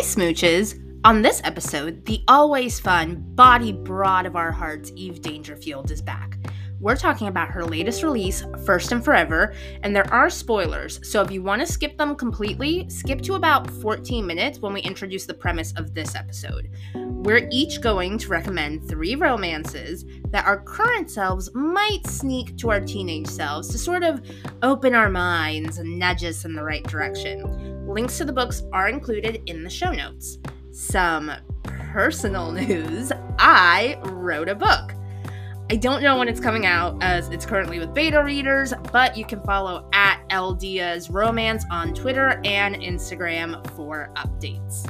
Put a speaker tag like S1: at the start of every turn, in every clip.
S1: Hi, Smooches! On this episode, the always fun, body broad of our hearts, Eve Dangerfield is back. We're talking about her latest release, First and Forever, and there are spoilers, so if you want to skip them completely, skip to about 14 minutes when we introduce the premise of this episode. We're each going to recommend 3 romances that our current selves might sneak to our teenage selves to sort of open our minds and nudge us in the right direction. Links to the books are included in the show notes. Some personal news: I wrote a book. I don't know when it's coming out, as it's currently with beta readers, but you can follow at LDia's Romance on Twitter and Instagram for updates.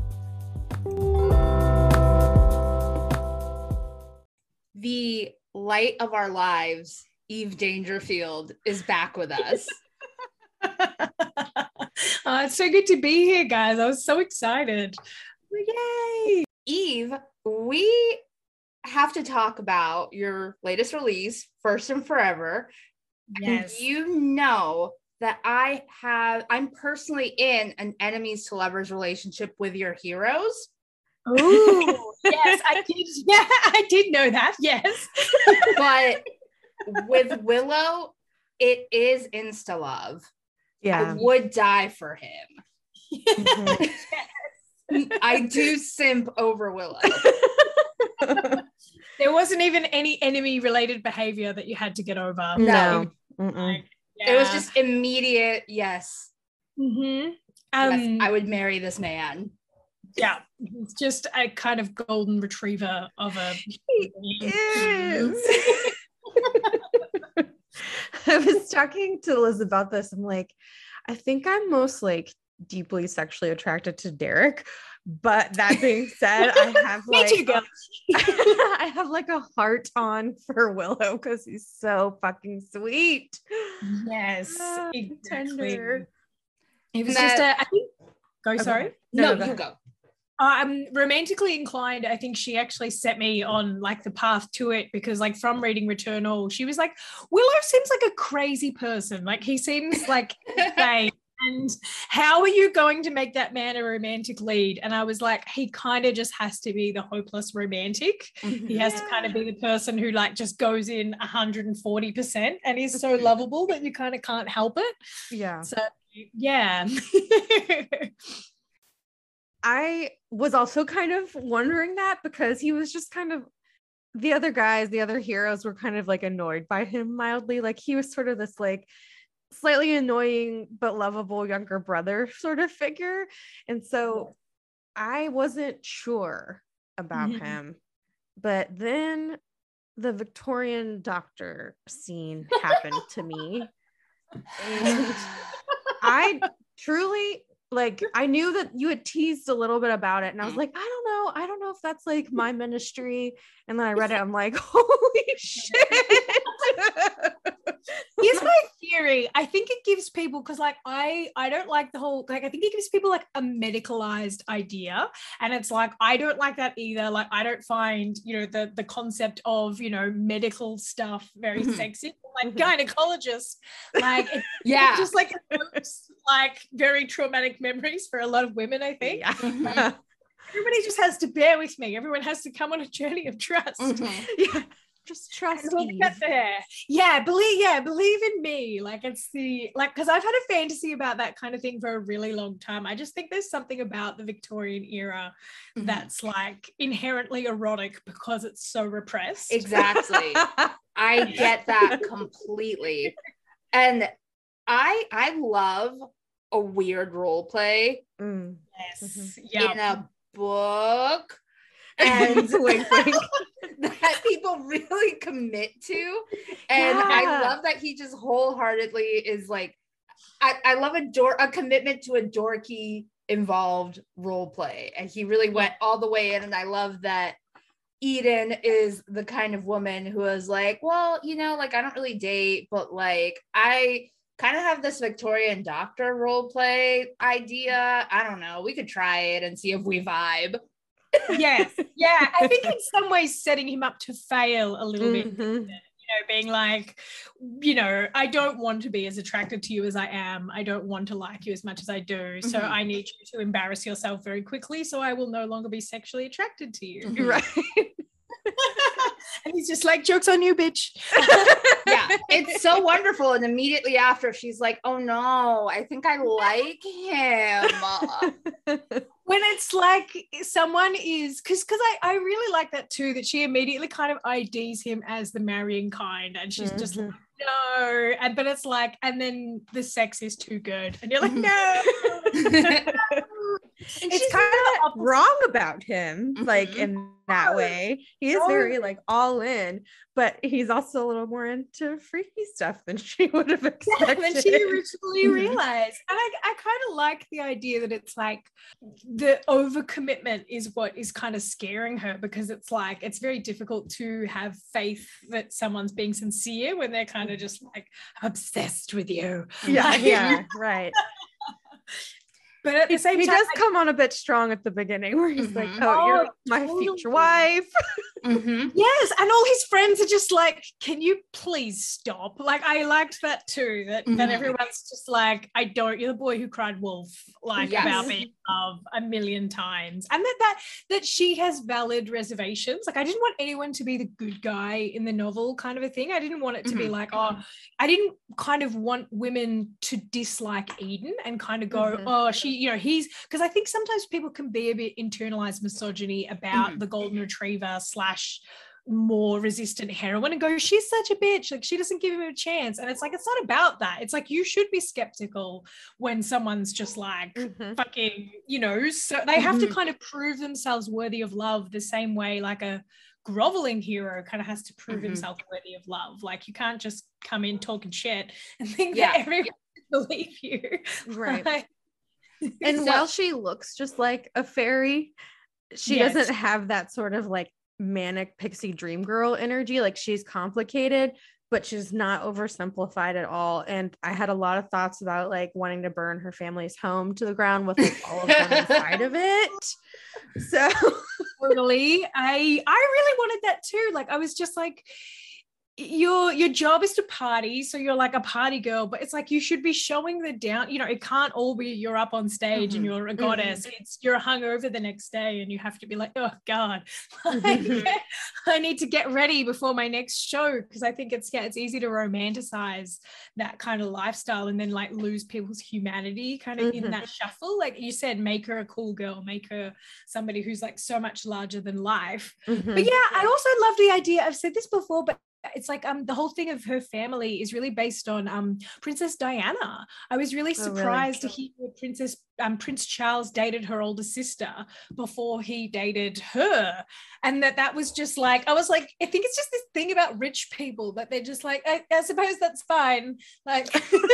S1: The light of our lives, Eve Dangerfield, is back with us.
S2: It's so good to be here, guys. I was so excited.
S1: Yay! Eve, we have to talk about your latest release, First and Forever.
S2: Yes.
S1: And you know that I'm personally in an enemies to lovers relationship with your heroes.
S2: Oh, yes, I did. Yeah, I did know that. Yes.
S1: But with Willow, it is insta love.
S3: Yeah.
S1: I would die for him.
S2: Mm-hmm.
S1: I do simp over Willow.
S2: There wasn't even any enemy related behavior that you had to get over.
S3: No.
S1: It was just immediate. Yes.
S2: Mm-hmm.
S1: Yes, I would marry this man.
S2: Yeah, it's just a kind of golden retriever of a.
S3: He is. I was talking to Liz about this. I'm like, I think I'm most like deeply sexually attracted to Derek. But that being said, I have like I have like a heart on for Willow because he's so fucking sweet.
S2: Yes, exactly.
S3: Tender.
S2: It was just I think. Go, sorry.
S1: No, you go.
S2: I'm romantically inclined. I think she actually set me on like the path to it because like from reading Returnal, she was like, Willow seems like a crazy person. Like he seems like insane. And how are you going to make that man a romantic lead? And I was like, he kind of just has to be the hopeless romantic. Mm-hmm. He has to kind of be the person who like just goes in 140% and is so lovable that you kind of can't help it.
S3: Yeah.
S2: So yeah.
S3: I was also kind of wondering that because he was just kind of, the other heroes were kind of like annoyed by him mildly. Like he was sort of this like slightly annoying but lovable younger brother sort of figure. And so I wasn't sure about him. But then the Victorian doctor scene happened to me. And I truly, like, I knew that you had teased a little bit about it and I was like, I don't know if that's like my ministry. And then I read it, I'm like, holy shit.
S2: Here's my theory. I think it gives people, because like I don't like the whole, like I think it gives people like a medicalized idea, and it's like I don't like that either. Like I don't find, you know, the concept of, you know, medical stuff very sexy. Like gynecologist, like it's just like very traumatic memories for a lot of women, I think. Yeah. Everybody just has to bear with me. Everyone has to come on a journey of trust.
S3: Yeah. Just trust me.
S2: Get there. Yeah, believe in me. Like it's the because I've had a fantasy about that kind of thing for a really long time. I just think there's something about the Victorian era that's like inherently erotic because it's so repressed.
S1: Exactly. I get that completely. And I love a weird role play.
S2: Yes.
S1: In a book. And that people really commit to. And I love that he just wholeheartedly is like, I love a commitment to a dorky involved role play. And he really went all the way in. And I love that Eden is the kind of woman who is like, well, you know, like I don't really date, but like I kind of have this Victorian doctor role play idea. I don't know. We could try it and see if we vibe.
S2: Yes. Yeah. I think in some ways setting him up to fail a little bit. being like, I don't want to be as attracted to you as I am. I don't want to like you as much as I do. So I need you to embarrass yourself very quickly so I will no longer be sexually attracted to you.
S3: Right.
S2: And he's just like, joke's on you, bitch.
S1: Yeah, it's so wonderful. And immediately after, she's like, oh no, I think I like him.
S2: When it's like someone is, because I really like that too, that she immediately kind of IDs him as the marrying kind, and she's just like, no, but it's like, and then the sex is too good, and you're like, no.
S3: And it's kind of wrong about him, like in that way. He is very like all in, but he's also a little more into freaky stuff than she would have expected.
S2: Than she originally realized. And I kind of like the idea that it's like the overcommitment is what is kind of scaring her, because it's like it's very difficult to have faith that someone's being sincere when they're kind of just like obsessed with you.
S3: Yeah, right.
S2: But at the same
S3: time, he does come on a bit strong at the beginning, where he's like, "Oh, you're my future wife."
S2: Yes, and all his friends are just like, "Can you please stop?" Like, I liked that too. That everyone's just like, "I don't." You're the boy who cried wolf, like about being loved a million times, and that she has valid reservations. Like, I didn't want anyone to be the good guy in the novel, kind of a thing. I didn't want it to be like, oh, I didn't kind of want women to dislike Eden and kind of go, oh, he's, because I think sometimes people can be a bit internalized misogyny about the golden retriever / more resistant heroine and go, she's such a bitch, like she doesn't give him a chance. And it's like, it's not about that. It's like, you should be skeptical when someone's just like fucking, so they have to kind of prove themselves worthy of love the same way like a groveling hero kind of has to prove himself worthy of love. Like, you can't just come in talking shit and think that everyone will believe you.
S3: Right. And while she looks just like a fairy, she doesn't have that sort of like manic pixie dream girl energy. Like, she's complicated, but she's not oversimplified at all. And I had a lot of thoughts about like wanting to burn her family's home to the ground with like, all of them inside of it. So
S2: totally. I really wanted that too. Like, I was just like, your job is to party, so you're like a party girl, but it's like you should be showing the down, it can't all be you're up on stage and you're a goddess. It's you're hungover the next day and you have to be like, oh god, I need to get ready before my next show, because I think it's easy to romanticize that kind of lifestyle and then like lose people's humanity kind of in that shuffle. Like you said, make her a cool girl, make her somebody who's like so much larger than life. But yeah, I also love the idea, I've said this before, but it's like the whole thing of her family is really based on Princess Diana. I was really surprised to hear Prince Charles dated her older sister before he dated her, and that was just like, I was like, I think it's just this thing about rich people that they're just like, I suppose that's fine, like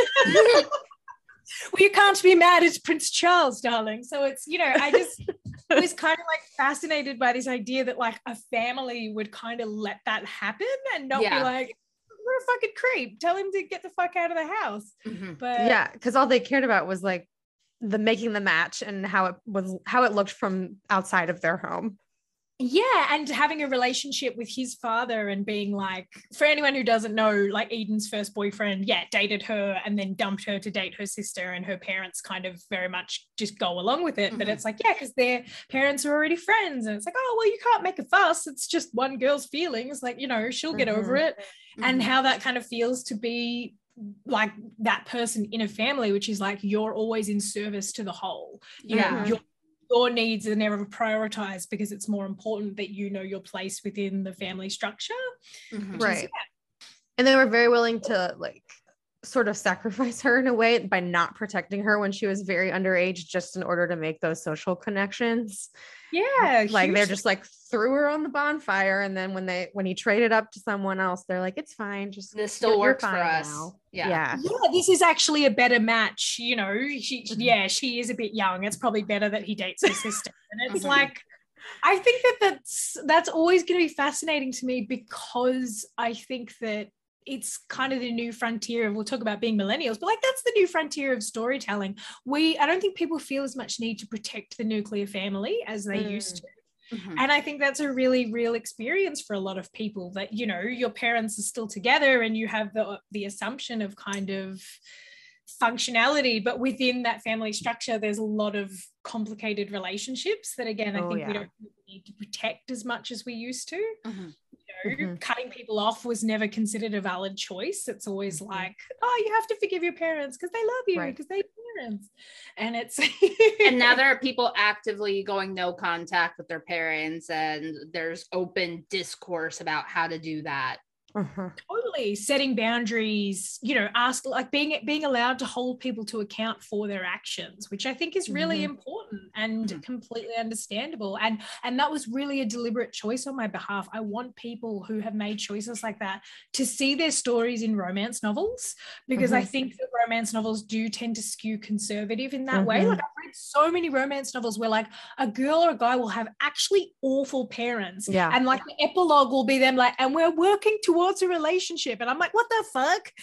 S2: well, you can't be mad at Prince Charles, darling. So it's, I just was kind of like fascinated by this idea that like a family would kind of let that happen and not be like, we're a fucking creep, tell him to get the fuck out of the house. But
S3: because all they cared about was like the making the match and how it looked from outside of their home.
S2: Yeah, and having a relationship with his father and being like, for anyone who doesn't know, like Eden's first boyfriend, dated her and then dumped her to date her sister, and her parents kind of very much just go along with it. But it's like, because their parents are already friends, and it's like, oh, well, you can't make a fuss. It's just one girl's feelings. Like, she'll get over it. And how that kind of feels to be like that person in a family, which is like, you're always in service to the whole. Your needs are never prioritized because it's more important that your place within the family structure.
S3: Right. And they were very willing to like sort of sacrifice her in a way by not protecting her when she was very underage, just in order to make those social connections.
S2: Yeah.
S3: Like they're just like threw her on the bonfire, and then when he traded up to someone else, they're like, it's fine, just
S1: this still works for us now.
S2: Yeah, this is actually a better match. She is a bit young, it's probably better that he dates her sister. And it's like, I think that's always going to be fascinating to me, because I think that it's kind of the new frontier of, we'll talk about being millennials, but like that's the new frontier of storytelling. I don't think people feel as much need to protect the nuclear family as they used to. And I think that's a really real experience for a lot of people, that, you know, your parents are still together and you have the assumption of kind of functionality, but within that family structure there's a lot of complicated relationships that, again, I think we don't need to protect as much as we used to. You know, cutting people off was never considered a valid choice. It's always like, oh, you have to forgive your parents because they love you, because they're parents. And it's
S1: and now there are people actively going no contact with their parents, and there's open discourse about how to do that.
S2: Totally setting boundaries, you know, being allowed to hold people to account for their actions, which I think is really important and completely understandable. And that was really a deliberate choice on my behalf. I want people who have made choices like that to see their stories in romance novels, because I think that romance novels do tend to skew conservative in that way. Like, I've read so many romance novels where like a girl or a guy will have actually awful parents, and like the epilogue will be them like, and we're working towards a relationship, and I'm like, what the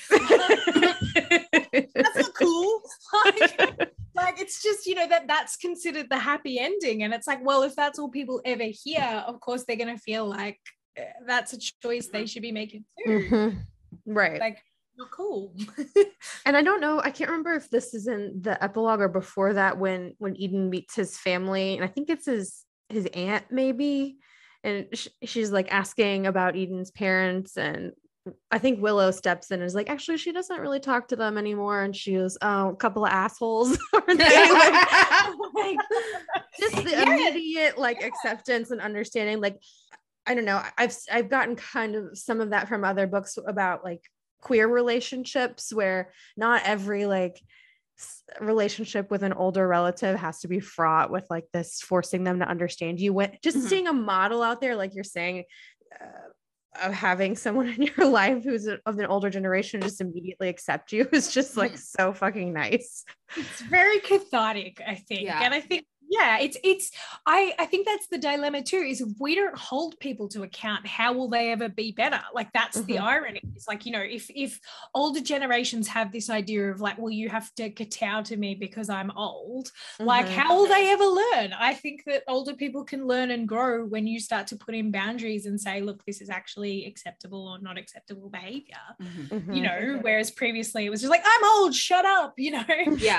S2: fuck? That's not cool. Like it's just, you know, that's considered the happy ending, and it's like, well, if that's all people ever hear, of course they're gonna feel like that's a choice they should be making too.
S3: Right,
S2: like, not cool.
S3: And I don't know, I can't remember if this is in the epilogue or before that, when Eden meets his family, and I think it's his aunt maybe, and she's like asking about Eden's parents, and I think Willow steps in and is like, actually, she doesn't really talk to them anymore. And she goes, oh, a couple of assholes. Aren't they? like, just the immediate like acceptance and understanding. Like, I don't know. I've gotten kind of some of that from other books about like queer relationships, where not every like relationship with an older relative has to be fraught with like this forcing them to understand you. When just seeing a model out there, like you're saying, of having someone in your life who's of an older generation just immediately accept you is just like so fucking nice.
S2: It's very cathartic, I think. And I think I think that's the dilemma too, is if we don't hold people to account, how will they ever be better? Like, that's the irony. It's like, you know, if older generations have this idea of like, well, you have to kowtow to me because I'm old, like, how will they ever learn? I think that older people can learn and grow when you start to put in boundaries and say, look, this is actually acceptable or not acceptable behavior. You know, whereas previously it was just like, I'm old, shut up, you know.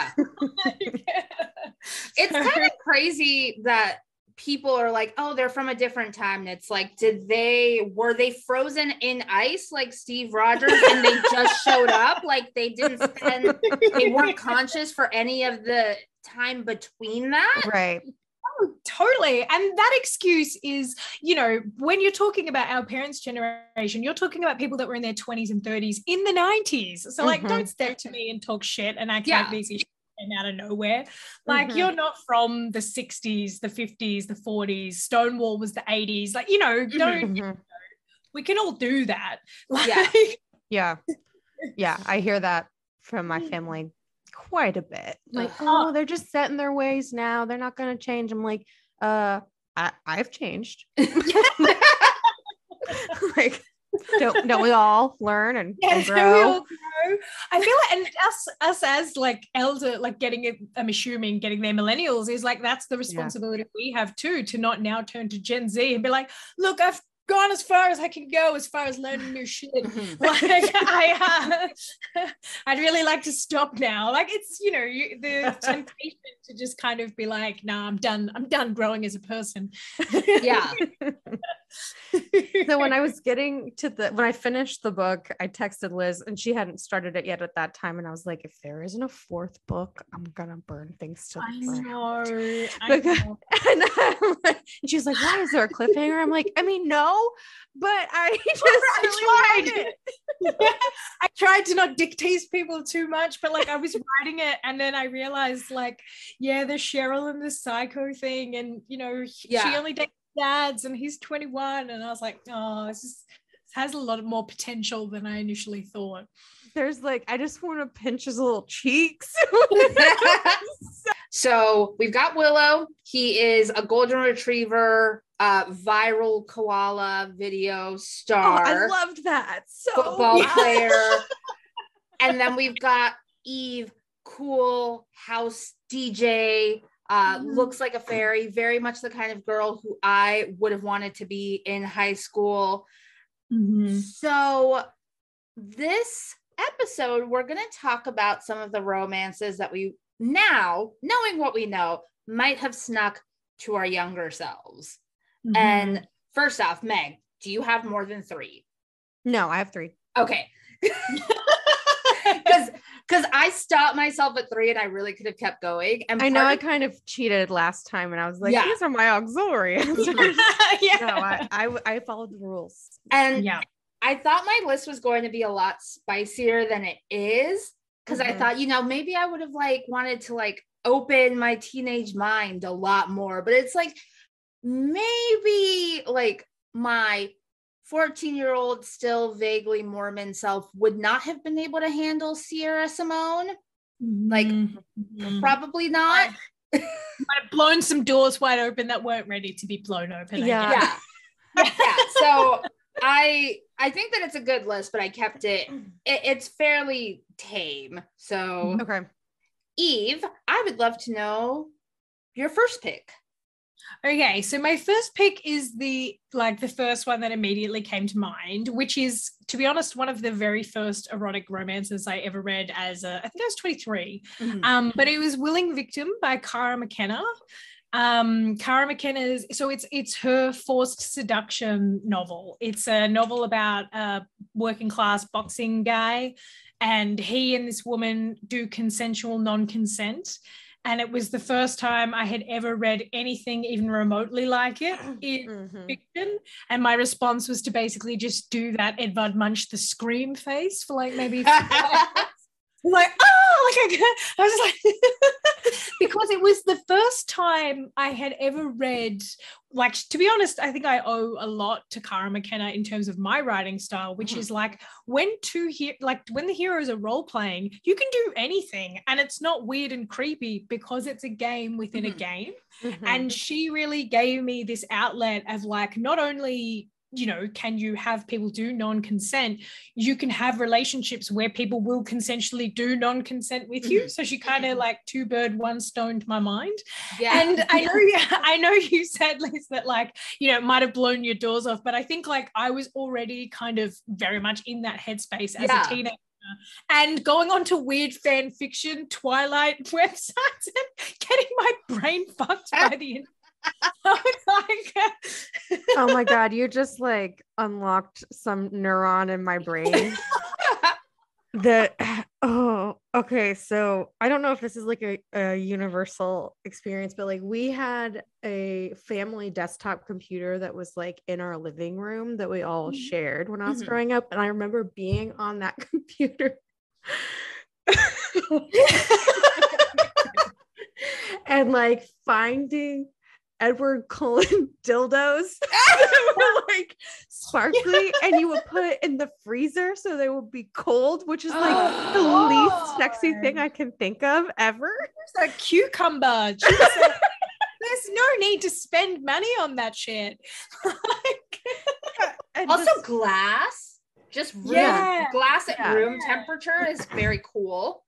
S1: It's kind of crazy that people are like, oh, they're from a different time. And it's like, were they frozen in ice like Steve Rogers and they just showed up? Like they weren't conscious for any of the time between that?
S3: Right.
S2: Oh, totally. And that excuse is, you know, when you're talking about our parents' generation, you're talking about people that were in their 20s and 30s in the 90s. So like, don't step to me and talk shit and act like these issues out of nowhere. Like, you're not from the 60s, the 50s, the 40s. Stonewall was the 80s. Like, you know, we can all do that. Like,
S3: yeah, I hear that from my family quite a bit. Like, oh, they're just set in their ways now, they're not going to change. I'm like, I've changed. Like, don't we all learn and grow?
S2: I feel like, and us as like elder, like I'm assuming getting their millennials is like, that's the responsibility we have too, to not now turn to Gen Z and be like, look, I've gone as far as I can go as far as learning new shit. Like I'd really like to stop now. Like, it's, you know, the temptation to just kind of be like, nah, I'm done growing as a person.
S3: So when I finished the book, I texted Liz, and she hadn't started it yet at that time, and I was like, if there isn't a fourth book, I'm gonna burn things to the ground. I know. And she's like, why, is there a cliffhanger? I'm like, I mean, no, but I
S2: tried to not dictate people too much, but like I was writing it, and then I realized like, the Cheryl and the Psycho thing, and you know, she only dates dads and he's 21, and I was like, oh, this has a lot more potential than I initially thought.
S3: There's like, I just want to pinch his little cheeks.
S1: So we've got Willow. He is a golden retriever, viral koala video star.
S3: I loved that. So
S1: football player. And then we've got Eve, cool house DJ, Looks like a fairy, very much the kind of girl who I would have wanted to be in high school. So this episode, we're going to talk about some of the romances that we now, knowing what we know, might have snuck to our younger selves. And first off, Meg, do you have more than 3?
S3: No, I have 3.
S1: Okay. Because I stopped myself at 3 and I really could have kept going. And
S3: I know I kind of cheated last time and I was like, these are my auxiliary answers. No, I followed the rules.
S1: And I thought my list was going to be a lot spicier than it is. Because I thought, maybe I would have wanted to open my teenage mind a lot more. But it's maybe my 14-year-old still vaguely Mormon self would not have been able to handle Sierra Simone. Probably not.
S2: Might have blown some doors wide open that weren't ready to be blown open.
S1: Yeah. So I think that it's a good list, but I kept it's fairly tame. So
S3: okay.
S1: Eve, I would love to know your first pick.
S2: Okay, so my first pick is the first one that immediately came to mind, which is, to be honest, one of the very first erotic romances I ever read I think I was 23. But it was Willing Victim by Cara McKenna. Cara McKenna's, so it's her forced seduction novel. It's a novel about a working class boxing guy, and he and this woman do consensual non-consent. And it was the first time I had ever read anything even remotely like it in fiction. And my response was to basically just do that Edvard Munch the scream face for maybe I was because it was the first time I had ever read, to be honest, I think I owe a lot to Cara McKenna in terms of my writing style, which is when the heroes are role playing, you can do anything and it's not weird and creepy because it's a game within a game. And she really gave me this outlet of not only can you have people do non-consent, you can have relationships where people will consensually do non-consent with you. So she kind of 2 bird 1 stone to my mind. And I know you said, Liz, that might have blown your doors off, but I think I was already kind of very much in that headspace as a teenager. And going on to weird fan fiction Twilight websites and getting my brain fucked by the
S3: oh my god, you just unlocked some neuron in my brain okay, so I don't know if this is a universal experience, but we had a family desktop computer that was in our living room that we all shared when I was growing up, and I remember being on that computer and finding Edward Cullen dildos that were sparkly, and you would put it in the freezer so they would be cold, which is the least sexy thing I can think of ever.
S2: There's a cucumber. There's no need to spend money on that shit.
S1: Also, glass. Just glass at room temperature is very cool.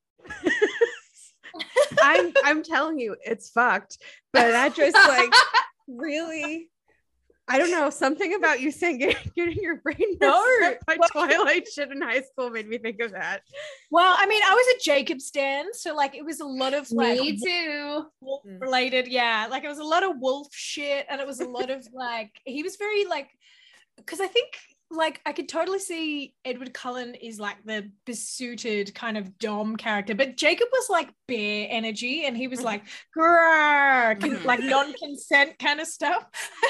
S3: I'm telling you, it's fucked. But that just really, I don't know, something about you saying getting your brain by Twilight shit in high school made me think of that.
S2: Well, I mean, I was a Jacob stan, so it was a lot of
S1: me too
S2: wolf related, it was a lot of wolf shit, and it was a lot of he was very because I think I could totally see Edward Cullen is the besuited kind of dom character, but Jacob was bear energy, and he was non-consent kind of stuff.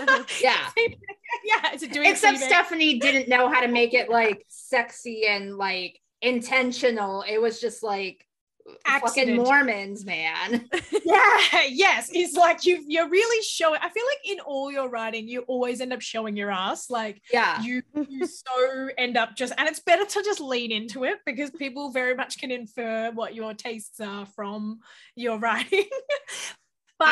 S1: Except Stephanie didn't know how to make it sexy and intentional. It was just fucking Mormons, man.
S2: Yes, it's you're really showing. I feel in all your writing you always end up showing your ass. You so end up and it's better to just lean into it because people very much can infer what your tastes are from your writing. But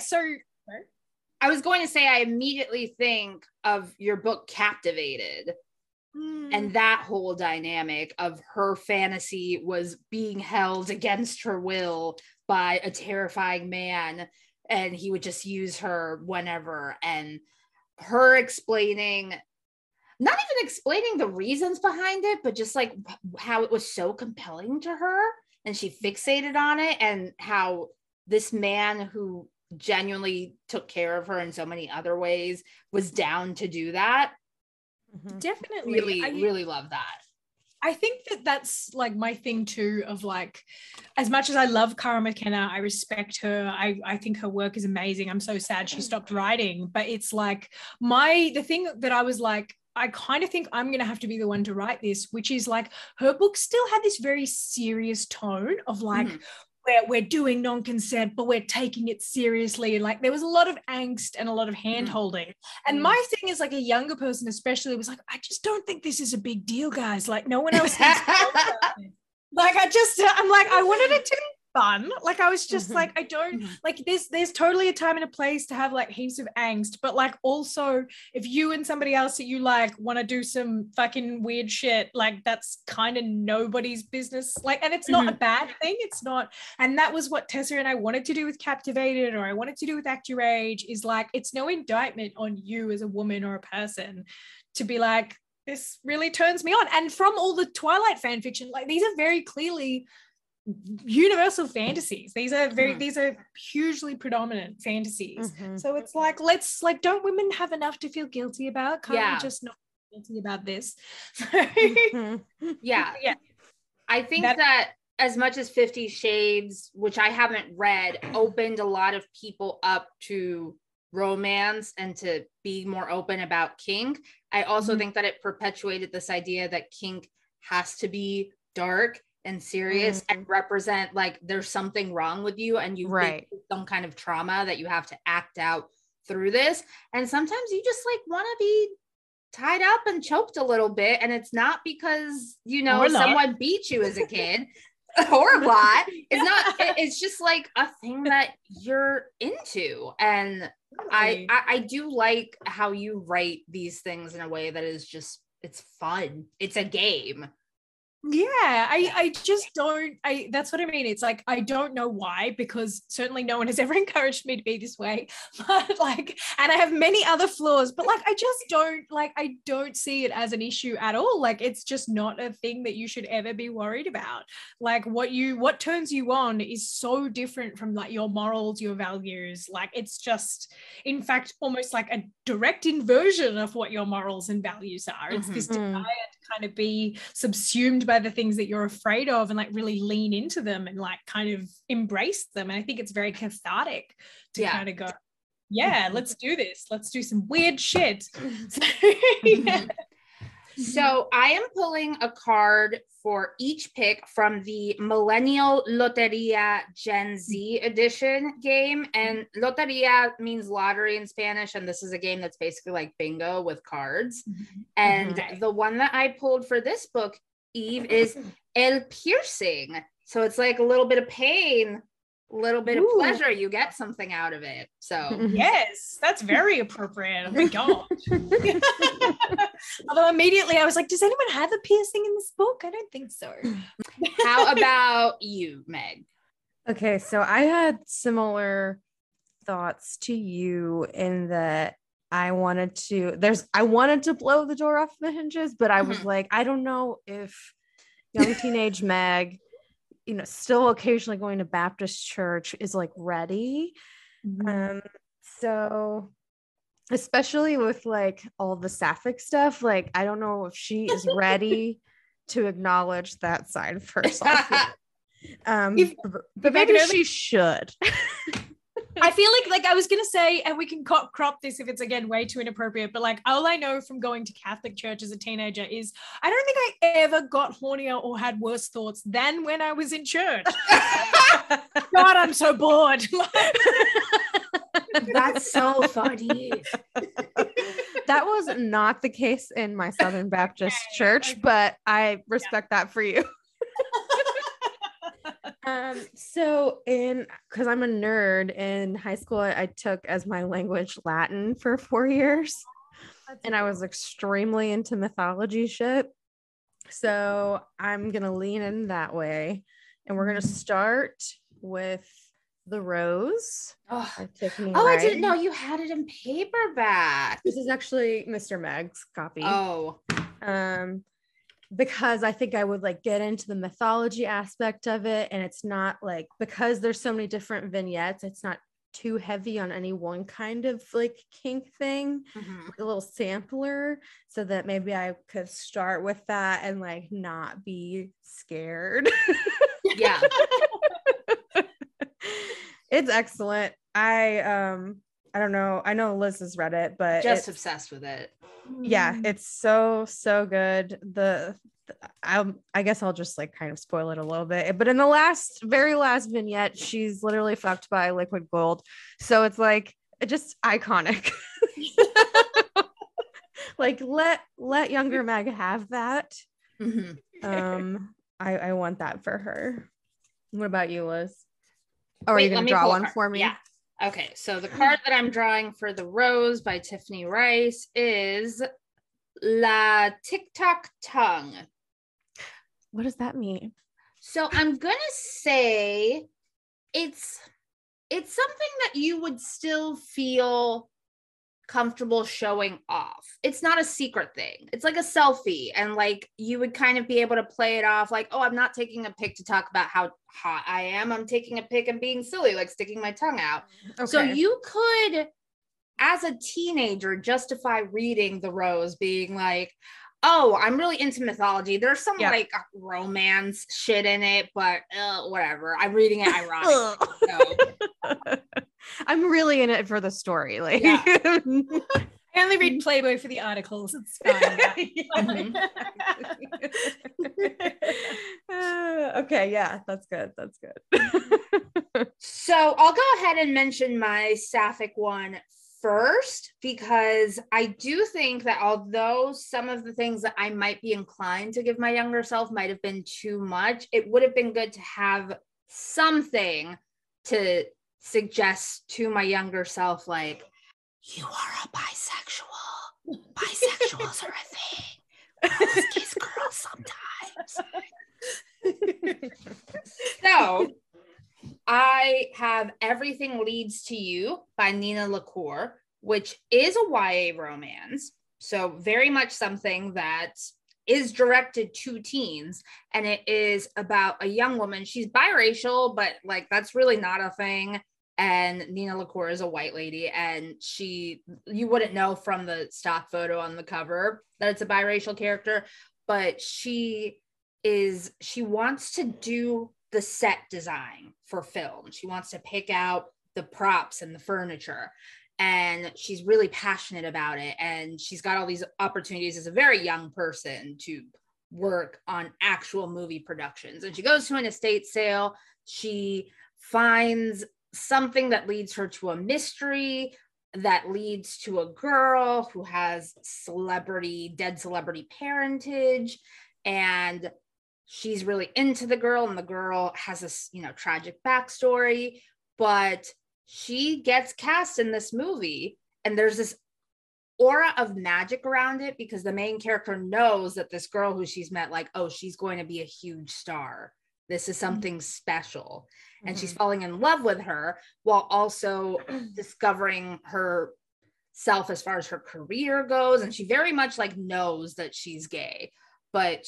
S1: I was going to say I immediately think of your book Captivated. And that whole dynamic of her fantasy was being held against her will by a terrifying man. and he would just use her whenever, and her explaining, not even explaining the reasons behind it, but just like how it was so compelling to her and she fixated on it, and how this man who genuinely took care of her in so many other ways was down to do that.
S2: Definitely.
S1: Really love that.
S2: I think that's like my thing too, of like, as much as I love Cara McKenna, I respect her. I think her work is amazing. I'm so sad she stopped writing, but it's like the thing that I was like, I kind of think I'm going to have to be the one to write this, which is like her book still had this very serious tone of like, we're doing non-consent, but we're taking it seriously. Like there was a lot of angst and a lot of hand-holding. And my thing is like a younger person especially was like, I just don't think this is a big deal, guys. Like no one else thinks about it. Like I'm like, I wanted it to be fun. Like I was just like, I don't like there's totally a time and a place to have like heaps of angst, but like also if you and somebody else that you like want to do some fucking weird shit, like that's kind of nobody's business. Like, and it's not a bad thing. It's not. And that was what Tessa and I wanted to do with Captivated, or I wanted to do with Act Your Age, is like, it's no indictment on you as a woman or a person to be like, this really turns me on. And from all the Twilight fan fiction, like these are very clearly universal fantasies. These are hugely predominant fantasies. So it's like, let's like, don't women have enough to feel guilty about? Can't we just not feel guilty about this?
S1: Yeah. I think that as much as 50 Shades, which I haven't read, opened a lot of people up to romance and to be more open about kink, I also think that it perpetuated this idea that kink has to be dark and serious and represent like there's something wrong with you, and you think some kind of trauma that you have to act out through this. And sometimes you just like want to be tied up and choked a little bit, and it's not because someone beat you as a kid or a lot. It's just like a thing that you're into. And I do like how you write these things in a way that is just, it's fun. It's a game.
S2: Yeah, I just don't, that's what I mean. It's like, I don't know why, because certainly no one has ever encouraged me to be this way, but like, and I have many other flaws, but like, I don't see it as an issue at all. Like, it's just not a thing that you should ever be worried about. Like what turns you on is so different from like your morals, your values. Like, it's just, in fact, almost like a direct inversion of what your morals and values are. It's this desire to kind of be subsumed by the things that you're afraid of and like really lean into them and like kind of embrace them. And I think it's very cathartic to kind of go, let's do this. Let's do some weird shit.
S1: So I am pulling a card for each pick from the Millennial Loteria Gen Z edition game. And Loteria means lottery in Spanish. And this is a game that's basically like bingo with cards. And the one that I pulled for this book, Eve, is El Piercing. So it's like a little bit of pain, a little bit of pleasure. You get something out of it. So
S2: yes, that's very appropriate. Oh my god. Although immediately I was like, does anyone have a piercing in this book? I don't think so.
S1: How about you, Meg?
S3: Okay, so I had similar thoughts to you in that I wanted to blow the door off the hinges, but I was like, I don't know if young teenage Meg, still occasionally going to Baptist church, is like ready. So especially with like all the sapphic stuff, like I don't know if she is ready to acknowledge that side of herself. But maybe she should.
S2: I feel like I was gonna say, and we can crop this if it's again way too inappropriate, but like all I know from going to Catholic church as a teenager is I don't think I ever got hornier or had worse thoughts than when I was in church. God, I'm so bored.
S1: That's so funny.
S3: That was not the case in my Southern Baptist church, but I respect that for you. So because I'm a nerd, in high school, I took as my language Latin for 4 years. And I was extremely into mythology shit. So I'm going to lean in that way. And we're going to start with The Rose
S1: Oh,
S3: by Tiffany
S1: I didn't
S3: Wright.
S1: know you had it in paperback.
S3: This is actually Mr. Meg's copy.
S1: Oh,
S3: because I think I would like get into the mythology aspect of it, and it's not like, because there's so many different vignettes, it's not too heavy on any one kind of like kink thing.
S1: mhm.
S3: A little sampler, so that maybe I could start with that and like not be scared.
S1: Yeah.
S3: It's excellent. I don't know, I know Liz has read it, but
S1: Just
S3: it's,
S1: obsessed with it.
S3: yeah, it's so good. I guess I'll just like kind of spoil it a little bit, but in the very last vignette, she's literally fucked by liquid gold, so it's like just iconic. Like let younger Meg have that.
S1: Mhm.
S3: I want that for her. What about you, Liz? Or are
S1: Wait,
S3: you
S1: let
S3: gonna
S1: me
S3: draw
S1: pull a
S3: one
S1: card.
S3: for me?
S1: Yeah. Okay, so the card that I'm drawing for The Rose by Tiffany Rice is La TikTok Tongue.
S3: What does that mean?
S1: So I'm gonna say it's something that you would still feel comfortable showing off. It's not a secret thing. It's like a selfie, and like you would kind of be able to play it off like, oh, I'm not taking a pic to talk about how hot I am. I'm taking a pic and being silly, like sticking my tongue out.
S3: Okay.
S1: So you could, as a teenager, justify reading The Rose being like, oh, I'm really into mythology. There's some like romance shit in it, but whatever. I'm reading it ironically. So.
S3: I'm really in it for the story. Like,
S1: Yeah.
S2: I only read Playboy for the articles. It's fine.
S3: Okay, yeah, that's good. That's good.
S1: So I'll go ahead and mention my sapphic one first, because I do think that although some of the things that I might be inclined to give my younger self might have been too much, it would have been good to have something to suggest to my younger self, like, you are a bisexual. Bisexuals are a thing. Girls kiss girls sometimes. So I have Everything Leads to You by Nina LaCour, which is a YA romance. So very much something that is directed to teens, and it is about a young woman. She's biracial, but like that's really not a thing. And Nina LaCour is a white lady, and you wouldn't know from the stock photo on the cover that it's a biracial character, but she wants to do the set design for film. She wants to pick out the props and the furniture, and she's really passionate about it. And she's got all these opportunities as a very young person to work on actual movie productions. And she goes to an estate sale. She finds something that leads her to a mystery that leads to a girl who has dead celebrity parentage, and she's really into the girl, and the girl has this, tragic backstory, but she gets cast in this movie, and there's this aura of magic around it because the main character knows that this girl who she's met, like, oh, she's going to be a huge star. This is something special. And she's falling in love with her while also discovering herself as far as her career goes. And she very much like knows that she's gay, but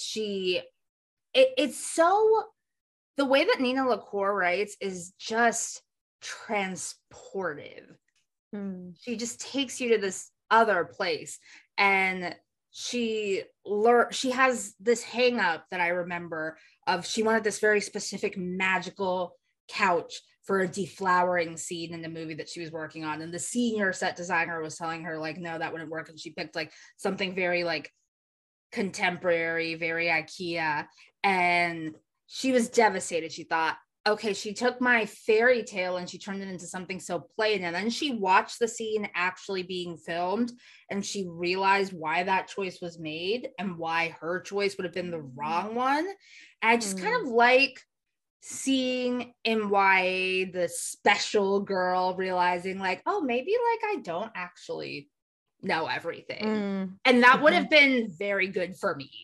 S1: it's so, the way that Nina LaCour writes is just transportive. She just takes you to this other place, and she has this hang up that I remember of. She wanted this very specific magical couch for a deflowering scene in the movie that she was working on, and the senior set designer was telling her like, no, that wouldn't work, and she picked like something very like contemporary, very IKEA, and she was devastated. She thought, okay, she took my fairy tale and she turned it into something so plain. And then she watched the scene actually being filmed, and she realized why that choice was made and why her choice would have been the wrong one. And I just kind of like seeing in YA the special girl realizing like, oh, maybe like I don't actually know everything. And that would have been very good for me.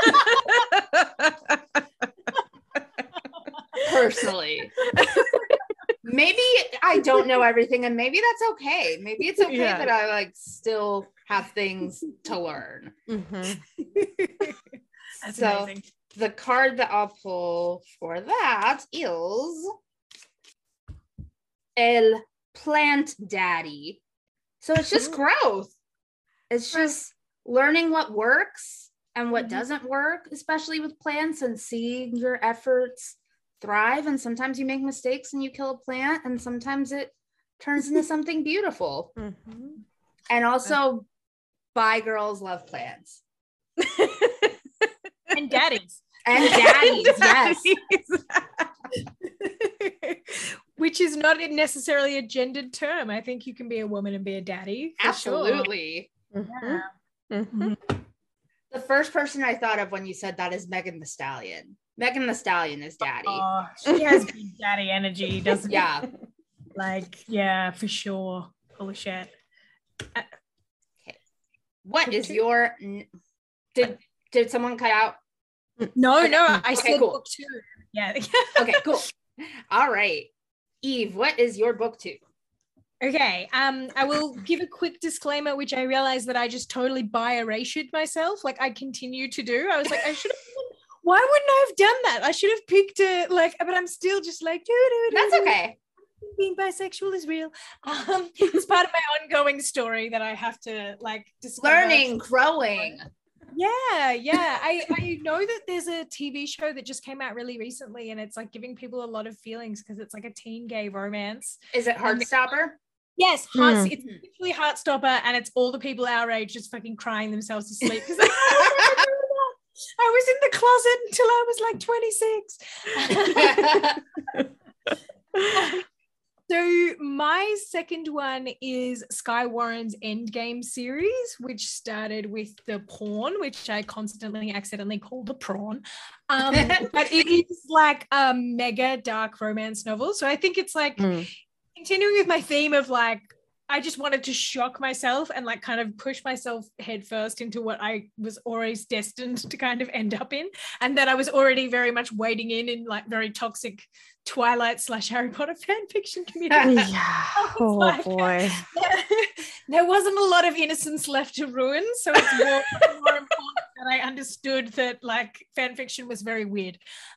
S1: Personally. maybe I don't know everything, and maybe that's okay. Maybe it's okay
S3: Yeah.
S1: that I like still have things to learn.
S2: That's
S1: So
S2: amazing.
S1: the card that I'll pull for that is El Plant Daddy. So it's just growth. It's just learning what works and what doesn't work, especially with plants, and seeing your efforts thrive. And sometimes you make mistakes and you kill a plant, and sometimes it turns into something beautiful. And also, bi girls love plants.
S2: And daddies.
S1: And daddies, yes.
S2: Which is not necessarily a gendered term. I think you can be a woman and be a daddy. For
S1: Absolutely.
S2: Sure. Yeah.
S1: The first person I thought of when you said that is Megan Thee Stallion. Megan Thee Stallion is daddy.
S2: Oh, she has big daddy energy, doesn't
S1: Yeah.
S2: she? Like, yeah, for sure. Holy shit.
S1: What is your did someone cut out?
S2: No,
S1: Okay.
S2: I
S1: Okay,
S2: said
S1: cool.
S2: book 2. Yeah.
S1: Okay, cool. All right. Eve, what is your book 2?
S2: Okay, I will give a quick disclaimer, which I realized that I just totally bi-erased myself. Like I continue to do. I was like, why wouldn't I have done that? I should have picked it, like, but I'm still just like,
S1: That's okay.
S2: being bisexual is real. It's part of my ongoing story that I have to like discover.
S1: Learning, growing.
S2: Yeah. I know that there's a TV show that just came out really recently, and it's like giving people a lot of feelings because it's like a teen gay romance.
S1: Is it Heartstopper?
S2: Yes, it's literally Heartstopper, and it's all the people our age just fucking crying themselves to sleep because I was in the closet until I was like 26. So my second one is Skye Warren's Endgame series, which started with the porn, which I constantly accidentally call the prawn. But it is like a mega dark romance novel. So I think it's like continuing with my theme of like, I just wanted to shock myself and like kind of push myself headfirst into what I was always destined to kind of end up in. And that I was already very much wading in like very toxic Twilight / Harry Potter fan fiction community.
S3: Yeah. Oh
S2: like,
S3: boy.
S2: There wasn't a lot of innocence left to ruin. So it's more important that I understood that like fan fiction was very weird.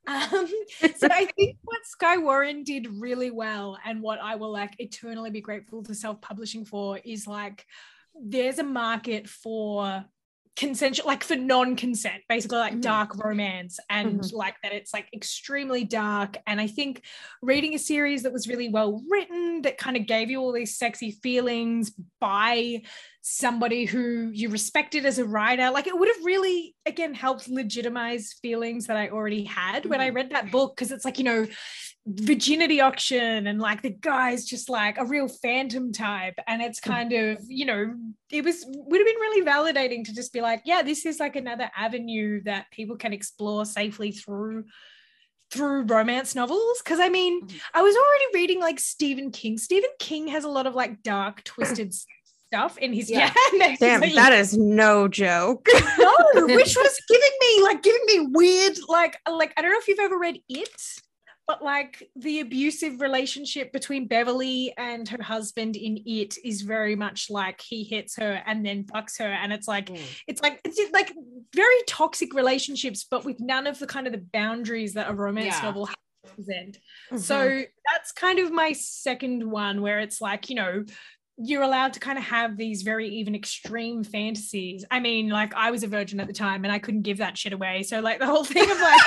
S2: So I think what Skye Warren did really well, and what I will like eternally be grateful to self-publishing for, is like there's a market for consensual, like for non-consent, basically like dark romance, and like that it's like extremely dark. And I think reading a series that was really well written, that kind of gave you all these sexy feelings by somebody who you respected as a writer, like it would have really again helped legitimize feelings that I already had when I read that book, because it's like, you know, virginity auction, and like the guy's just like a real phantom type, and it's kind of, you know, would have been really validating to just be like, yeah, this is like another avenue that people can explore safely through romance novels. Because I mean, I was already reading like Stephen King has a lot of like dark twisted stuff in his
S3: Damn, that is no joke.
S2: No, which was giving me weird like I don't know if you've ever read It, but like the abusive relationship between Beverly and her husband in It is very much like he hits her and then fucks her, and it's like it's very toxic relationships, but with none of the kind of the boundaries that a romance novel has to present. So that's kind of my second one, where it's like, you know, you're allowed to kind of have these very even extreme fantasies. I mean, like I was a virgin at the time and I couldn't give that shit away. So like the whole thing of like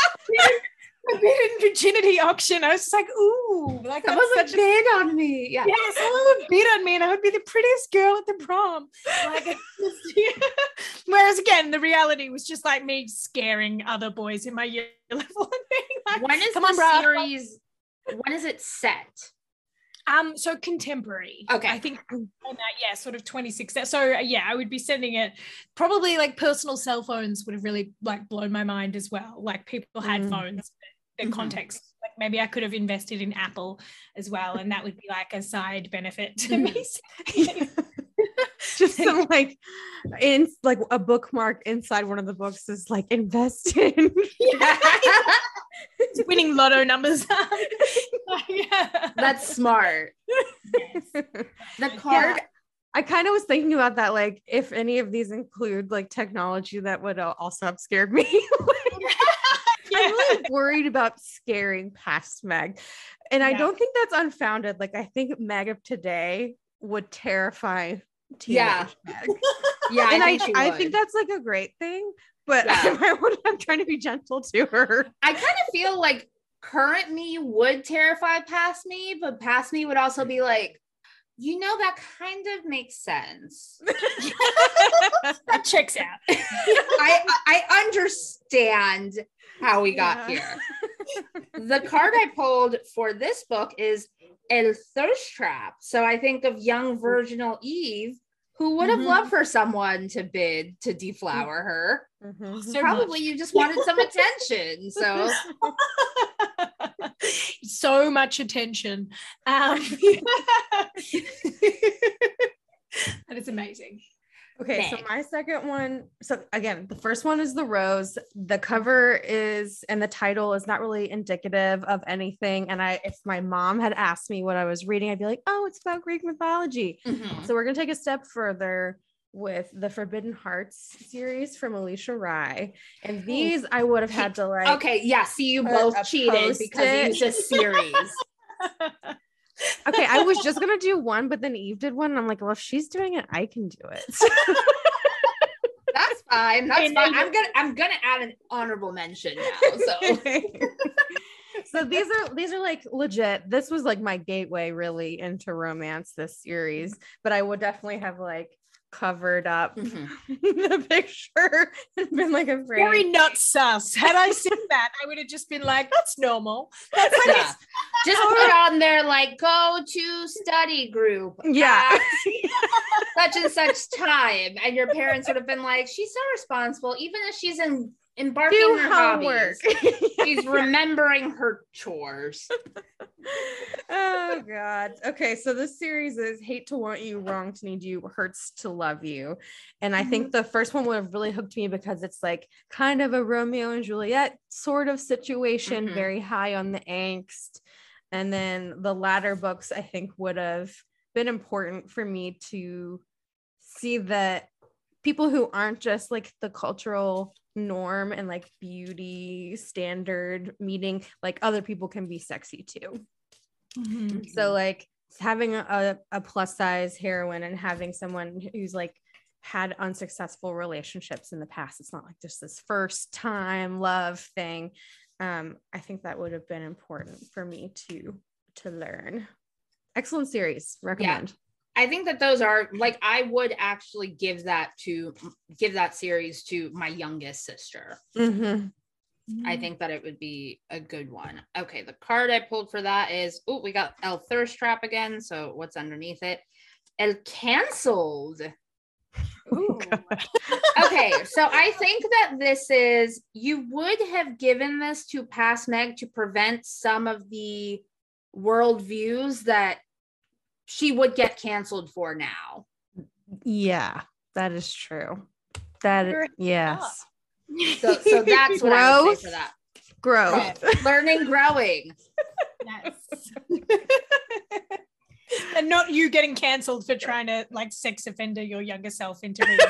S2: a bit in virginity auction, I was just like, ooh, like
S1: that was such a bid on me. Yeah.
S2: Yes, someone would bid on me and I would be the prettiest girl at the prom. Like, whereas again, the reality was just like me scaring other boys in my year level and being like,
S1: when is
S2: come
S1: the
S2: on, bro.
S1: series? When is it set?
S2: So contemporary.
S1: Okay.
S2: I think sort of 26. So yeah, I would be sending it probably like personal cell phones would have really like blown my mind as well. Like people had phones, the context. Like maybe I could have invested in Apple as well, and that would be like a side benefit to me.
S3: Just some like in like a bookmark inside one of the books is like invest in
S2: winning lotto numbers. Yeah.
S1: That's smart.
S2: Yes.
S1: The card.
S3: I kind of was thinking about that, like if any of these include like technology that would also have scared me. I'm really worried about scaring past Meg. And I don't think that's unfounded. Like I think Meg of today would terrify teenage Meg.
S1: Yeah,
S3: and I think that's like a great thing, but I'm trying to be gentle to her.
S1: I kind of feel like current me would terrify past me, but past me would also be like, you know, that kind of makes sense.
S2: That checks out.
S1: I understand how we got here. The card I pulled for this book is El Thirst Trap. So I think of young virginal Eve, who would have loved for someone to bid to deflower her.
S2: So
S1: probably
S2: much.
S1: You just wanted some attention. So
S2: so much attention. That is amazing.
S3: Okay, so my second one, so again, the first one is The Rose. The cover is, and the title is not really indicative of anything. And if my mom had asked me what I was reading, I'd be like, oh, it's about Greek mythology. So we're going to take a step further with the Forbidden Hearts series from Alicia Rye. And these I would have had to like.
S1: Okay, yeah, see, you both cheated because you used a series.
S3: Okay, I was just gonna do one, but then Eve did one, and I'm like, well, if she's doing it, I can do it.
S1: That's fine. That's fine. I'm gonna add an honorable mention now. So
S3: so these are like legit. This was like my gateway really into romance, this series, but I would definitely have like covered up the picture and been like afraid.
S2: Very not sus. Had I seen that, I would have just been like, that's normal. That's
S1: just put on there like, go to study group.
S3: Yeah.
S1: Such and such time. And your parents would have been like, she's so responsible, even as she's embarking on her hobbies. She's remembering her chores.
S3: Oh God. Okay, so this series is Hate to Want You, Wrong to Need You, Hurts to Love You. And I think the first one would have really hooked me because it's like kind of a Romeo and Juliet sort of situation, very high on the angst. And then the latter books I think would have been important for me to see that people who aren't just like the cultural norm and like beauty standard meeting, like other people can be sexy too. So like having a plus size heroine and having someone who's like had unsuccessful relationships in the past, it's not like just this first time love thing. I think that would have been important for me to learn. Excellent series, recommend.
S1: I think that those are like, I would actually give that series to my youngest sister. I think that it would be a good one. Okay, the card I pulled for that is, we got El Thirst Trap again. So what's underneath it? El Cancelled. Okay, so I think that this is, you would have given this to past Meg to prevent some of the worldviews that she would get canceled for now.
S3: Yeah, that is true. Yes.
S1: So that's what I would say for that.
S3: Growth.
S1: Learning, growing.
S2: Yes. And not you getting canceled for trying to like sex offender your younger self into reading.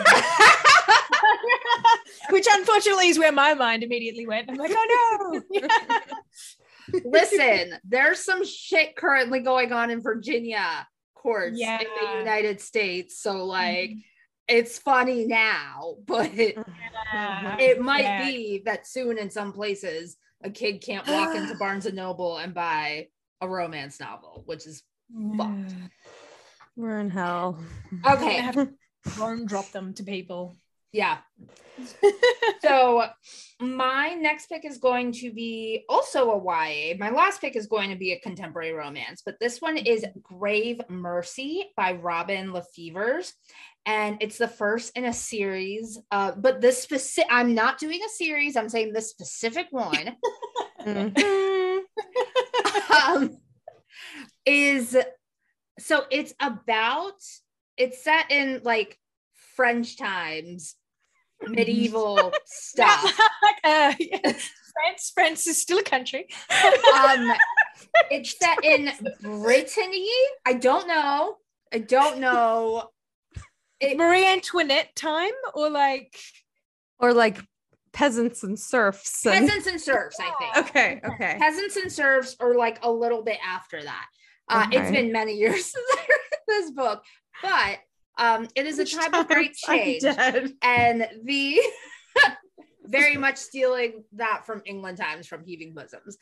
S2: Which unfortunately is where my mind immediately went. I'm like, oh no.
S1: Listen, there's some shit currently going on in Virginia courts in the United States. So like, it's funny now, but it might be that soon in some places a kid can't walk into Barnes and Noble and buy a romance novel, which is fucked.
S3: We're in hell.
S1: Okay.
S2: I have to drop them to people.
S1: Yeah. So my next pick is going to be also a YA. My last pick is going to be a contemporary romance, but this one is Grave Mercy by Robin Lefevers. And it's the first in a series. But this specific, I'm not doing a series. I'm saying this specific one is, so it's set in like French times, medieval stuff.
S2: France is still a country.
S1: It's set in Brittany. I don't know.
S2: Marie Antoinette time, or like
S3: peasants and serfs.
S1: Peasants and serfs, I think.
S3: Okay.
S1: Peasants and serfs, or like a little bit after that. It's been many years since I read this book, but it is a time of great change, and the very much stealing that from England Times from Heaving Bosoms.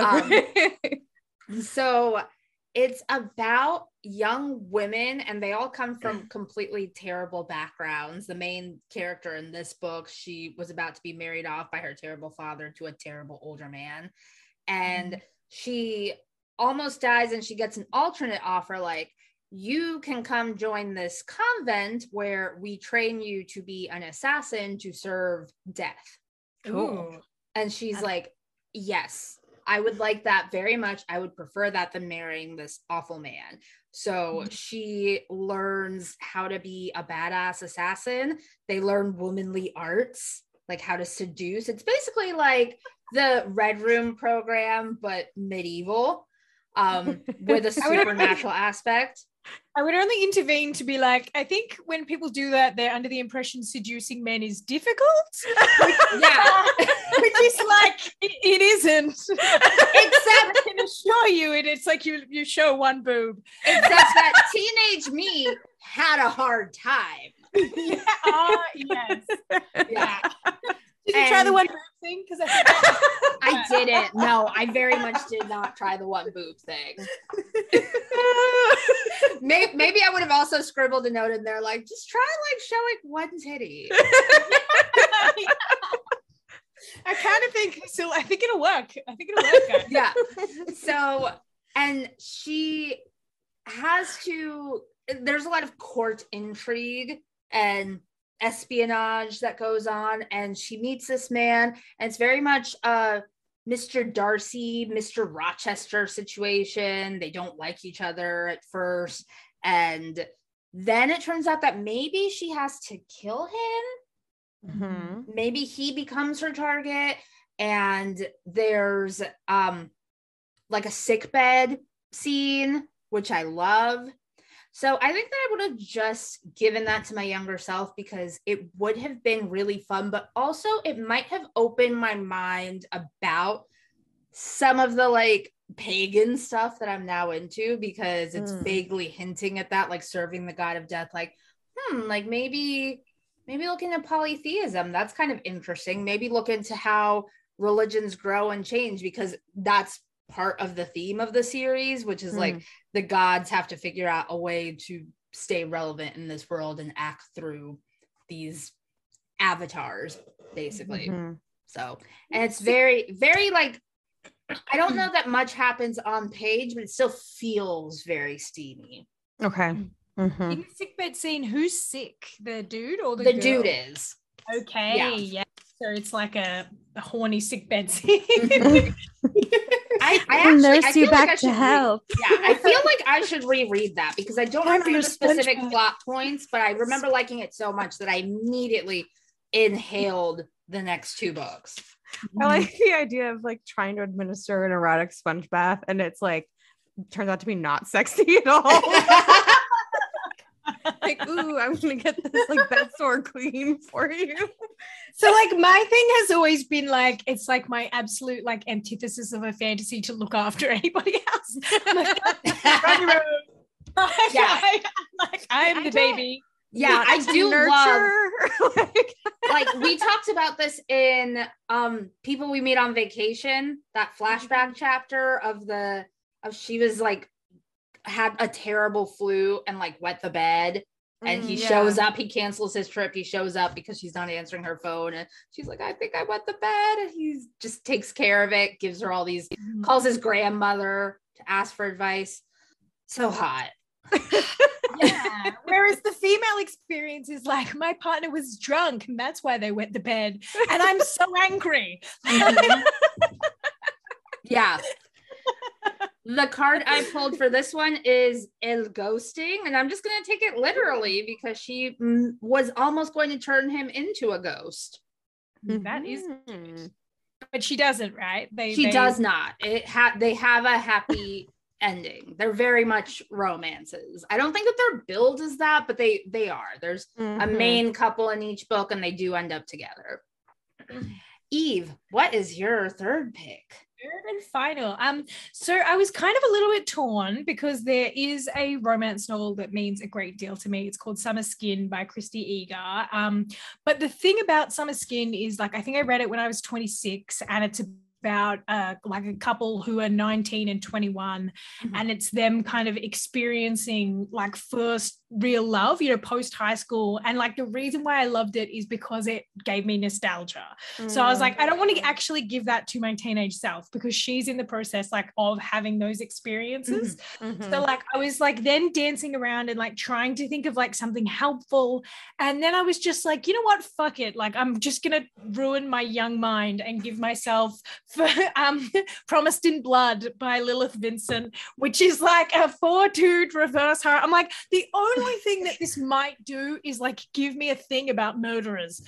S1: So it's about young women, and they all come from completely terrible backgrounds. The main character in this book, she was about to be married off by her terrible father to a terrible older man, and she almost dies, and she gets an alternate offer, like, you can come join this convent where we train you to be an assassin to serve death.
S2: Cool.
S1: And she's like, yes, I would like that very much. I would prefer that than marrying this awful man. So she learns how to be a badass assassin. They learn womanly arts, like how to seduce. It's basically like the Red Room program, but medieval, with a supernatural aspect.
S2: I would only intervene to be like, I think when people do that, they're under the impression seducing men is difficult.
S1: Yeah.
S2: Which is like, it isn't. Except I can assure you, it's like you show one boob.
S1: Except that teenage me had a hard time.
S2: Yes.
S1: Yeah.
S2: Did you try the one boob thing? Because
S1: I didn't. No, I very much did not try the one boob thing. Maybe I would have also scribbled a note in there, like, just try like showing one titty.
S2: I kind of think so. I think it'll work. Guys.
S1: Yeah. So, and she has to. There's a lot of court intrigue and espionage that goes on, and she meets this man, and it's very much Mr. Darcy, Mr. Rochester situation. They don't like each other at first, and then it turns out that maybe she has to kill him.
S3: Mm-hmm.
S1: Maybe he becomes her target, and there's like a sickbed scene, which I love. So I think that I would have just given that to my younger self because it would have been really fun, but also it might have opened my mind about some of the like pagan stuff that I'm now into, because it's vaguely hinting at that, like serving the god of death, like, like maybe look into polytheism. That's kind of interesting. Maybe look into how religions grow and change, because that's part of the theme of the series, which is like the gods have to figure out a way to stay relevant in this world and act through these avatars, basically. So, and it's very, very like, I don't know that much happens on page, but it still feels very steamy.
S3: Okay.
S2: In the sickbed scene, who's sick? The dude or the girl?
S1: Dude is.
S2: Okay. Yeah. So it's like a horny sickbed scene.
S1: I actually
S3: nurse you back
S1: like
S3: to health.
S1: I feel like I should reread that because I don't remember the specific plot points, but I remember liking it so much that I immediately inhaled the next two books.
S3: I like the idea of like trying to administer an erotic sponge bath, and it's like turns out to be not sexy at all. Like, ooh, I'm gonna get this like bed sore clean for you.
S2: So like my thing has always been like, it's like my absolute like antithesis of a fantasy to look after anybody else. I'm the baby.
S1: Yeah, I do love like we talked about this in People We Meet on Vacation, that flashback chapter of she was like had a terrible flu and like wet the bed, and he shows up, he cancels his trip, he shows up because she's not answering her phone, and she's like, I think I wet the bed, and he just takes care of it, gives her all these, calls his grandmother to ask for advice. So hot.
S2: Yeah. Whereas the female experience is like, my partner was drunk and that's why they wet the bed, and I'm so angry.
S1: Yeah. The card I pulled for this one is El Ghosting, and I'm just going to take it literally because she was almost going to turn him into a ghost.
S2: That is good. but she doesn't, right?
S1: She does not. They have a happy ending. They're very much romances. I don't think that they're billed as that, but they are. There's a main couple in each book, and they do end up together. Eve, what is your third pick?
S2: Third and final. So I was kind of a little bit torn because there is a romance novel that means a great deal to me. It's called Summer Skin by Christy Eager. But the thing about Summer Skin is, like, I think I read it when I was 26, and it's about like a couple who are 19 and 21, and it's them kind of experiencing like first real love, you know, post high school. And like the reason why I loved it is because it gave me nostalgia. So I was like, I don't want to actually give that to my teenage self, because she's in the process like of having those experiences. So like I was like then dancing around and like trying to think of like something helpful, and then I was just like, you know what, fuck it, like I'm just gonna ruin my young mind and give myself for Promised in Blood by Lilith Vincent, which is like a 4-2 reverse horror. I'm like, the only thing that this might do is like give me a thing about murderers.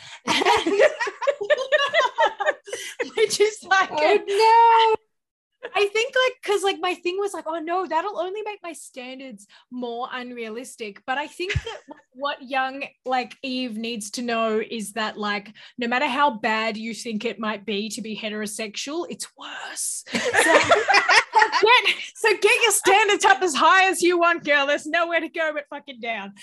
S2: Which is like,
S1: oh no.
S2: I think like, because like my thing was like, oh no, that'll only make my standards more unrealistic. But I think that what young like Eve needs to know is that like no matter how bad you think it might be to be heterosexual, it's worse. So get your standards up as high as you want, girl. There's nowhere to go but fucking down.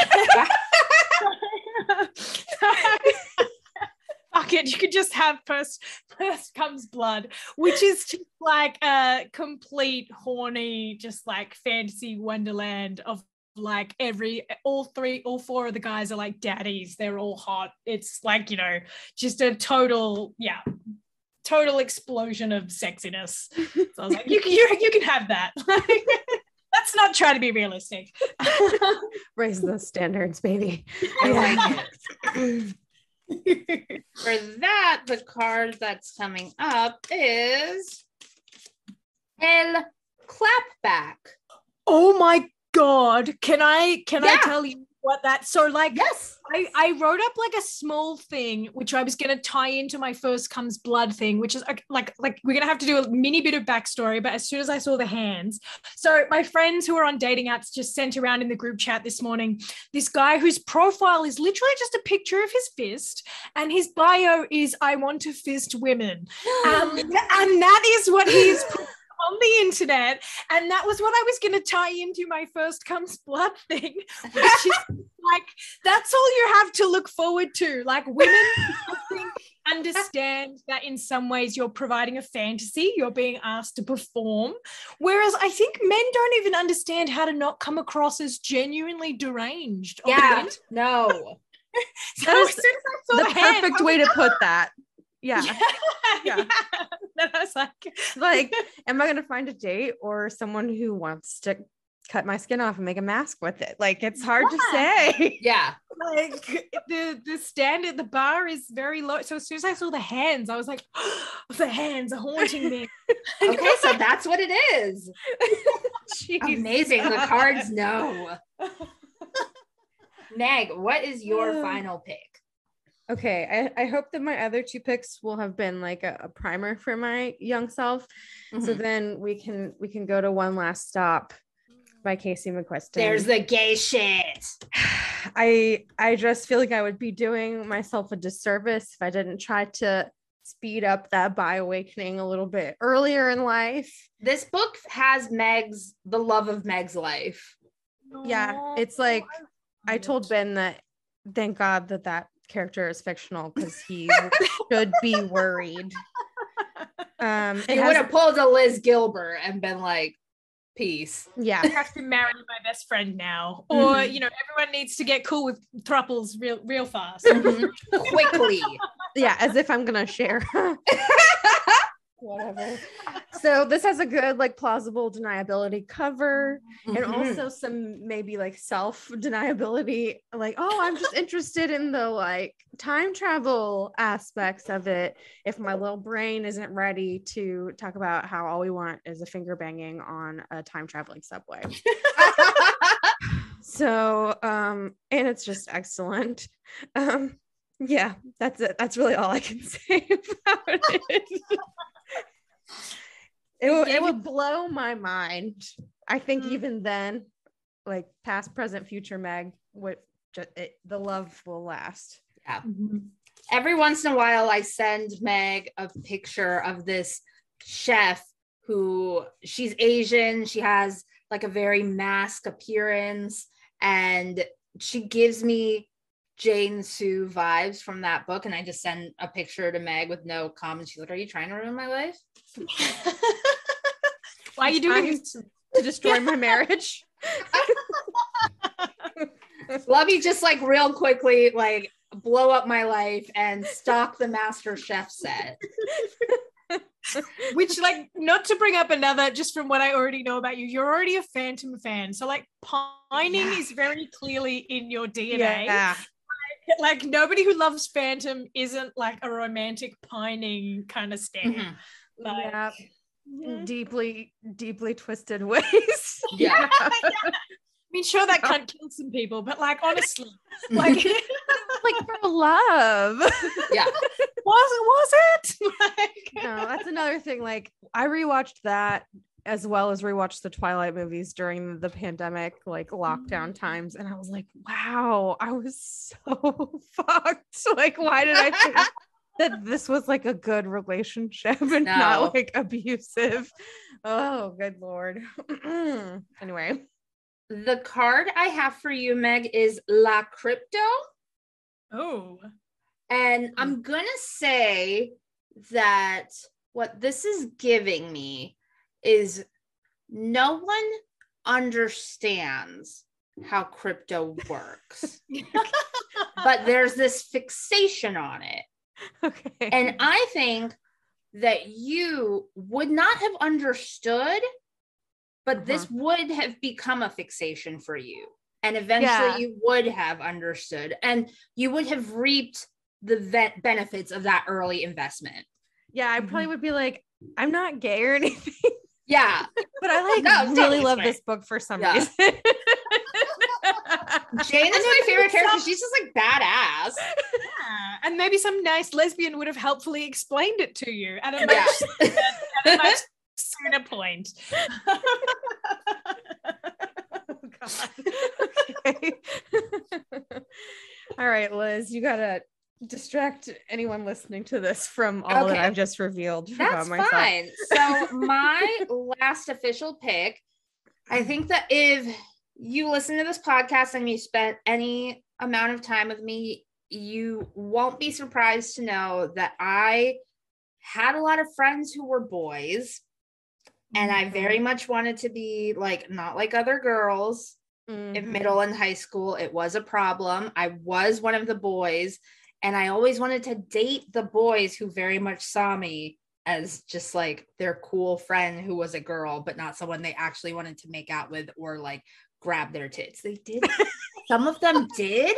S2: Fuck it, you could just have first comes blood, which is just like a complete horny, just like fantasy wonderland of like all 4 of the guys are like daddies. They're all hot. It's like, you know, just a total explosion of sexiness. So I was like, you can have that. Let's not try to be realistic.
S3: Raise those standards, baby.
S1: I like it. For that, the card that's coming up is El Clapback.
S2: Oh my god, can I tell you what that, so like,
S1: yes,
S2: I wrote up like a small thing which I was going to tie into my First Comes Blood thing, which is like we're going to have to do a mini bit of backstory. But as soon as I saw the hands, so my friends who are on dating apps just sent around in the group chat this morning this guy whose profile is literally just a picture of his fist, and his bio is "I want to fist women," and that is what he's on the internet. And that was what I was going to tie into my First Comes Blood thing, which is like, that's all you have to look forward to. Like, women, I think, understand that in some ways you're providing a fantasy, you're being asked to perform, whereas I think men don't even understand how to not come across as genuinely deranged.
S1: Yeah, no.
S2: So
S3: that is
S2: the
S3: perfect way to put that. Yeah.
S2: Then I was
S3: like, am I going to find a date or someone who wants to cut my skin off and make a mask with it? Like, it's hard to say.
S1: Yeah.
S2: Like the standard, the bar is very low. So as soon as I saw the hands, I was like, oh, the hands are haunting me.
S1: Okay, so that's what it is. Amazing. The cards know. Meg, what is your final pick?
S3: Okay, I hope that my other 2 picks will have been like a primer for my young self. So then we can go to One Last Stop by Casey McQuiston.
S1: There's the gay shit.
S3: I just feel like I would be doing myself a disservice if I didn't try to speed up that bi awakening a little bit earlier in life.
S1: This book has the love of Meg's life.
S3: Yeah, it's like, I told Ben that thank God that character is fictional, because he should be worried.
S1: You would have pulled a Liz Gilbert and been like, peace.
S2: Yeah, I have to marry my best friend now, or you know, everyone needs to get cool with thruples real fast.
S1: Quickly.
S3: Yeah, as if I'm gonna share. Whatever. So this has a good like plausible deniability cover, and also some maybe like self deniability, like, oh, I'm just interested in the like time travel aspects of it, if my little brain isn't ready to talk about how all we want is a finger banging on a time traveling subway. So and it's just excellent. Yeah, that's it. That's really all I can say about it. It would blow my mind. I think even then, like past, present, future Meg, the love will last.
S1: Yeah. Every once in a while, I send Meg a picture of this chef who she's Asian. She has like a very mask appearance, and she gives me Jane Sue vibes from that book. And I just send a picture to Meg with no comments. She's like, "Are you trying to ruin my life?
S2: Why are you doing this
S3: to destroy my marriage?"
S1: Love you, just like real quickly, like blow up my life and stalk the Master Chef set.
S2: Which, like, not to bring up another, just from what I already know about you, you're already a Phantom fan. So, like, pining is very clearly in your DNA.
S3: Yeah.
S2: Like, nobody who loves Phantom isn't like a romantic pining kind of stan.
S1: Mm-hmm.
S2: Like,
S3: yeah. Deeply twisted ways.
S1: Yeah.
S2: I mean, sure, that cunt killed some people, but like, honestly, like,
S3: like for love.
S1: Yeah.
S2: Was it? Like,
S3: no, that's another thing. Like, I rewatched that as well as rewatched the Twilight movies during the pandemic, like lockdown times, and I was like, wow, I was so fucked. Like, why did I think that this was like a good relationship and not like abusive? Oh, good Lord. Anyway.
S1: The card I have for you, Meg, is La Crypto.
S2: Oh.
S1: And I'm going to say that what this is giving me is no one understands how crypto works. But there's this fixation on it.
S3: Okay.
S1: And I think that you would not have understood, but this would have become a fixation for you. And eventually you would have understood, and you would have reaped the benefits of that early investment.
S3: Yeah, I probably would be like, I'm not gay or anything.
S1: Yeah.
S3: But I really love this book for some reason.
S1: Jane is my favorite character. She's just like badass.
S2: Yeah. And maybe some nice lesbian would have helpfully explained it to you at a much sooner point.
S3: Oh, God. Okay. All right, Liz, you gotta distract anyone listening to this from all that I've just revealed about myself.
S1: Fine. So my last official pick, I think that if you listen to this podcast and you spent any amount of time with me, you won't be surprised to know that I had a lot of friends who were boys, and I very much wanted to be like, not like other girls. In middle and high school, it was a problem. I was one of the boys, and I always wanted to date the boys who very much saw me as just like their cool friend who was a girl, but not someone they actually wanted to make out with or like grab their tits. They did. Some of them did.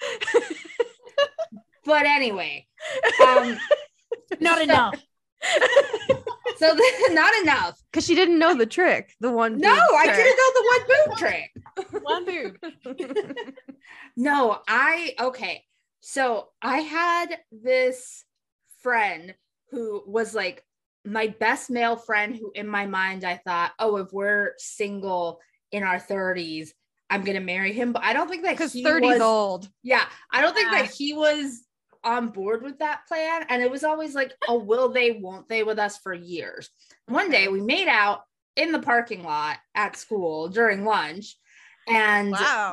S1: But anyway,
S2: not enough.
S1: So not enough,
S3: because she didn't know the trick. The one.
S1: No, I didn't know the one boob trick.
S2: One boob.
S1: No, okay. So I had this friend who was like my best male friend, who in my mind I thought, oh, if we're single in our 30s, I'm gonna marry him. But I don't think that,
S3: because 30 is old.
S1: Yeah, I don't think that he was on board with that plan, and it was always like, oh, will they, won't they, with us for years. One day we made out in the parking lot at school during lunch, and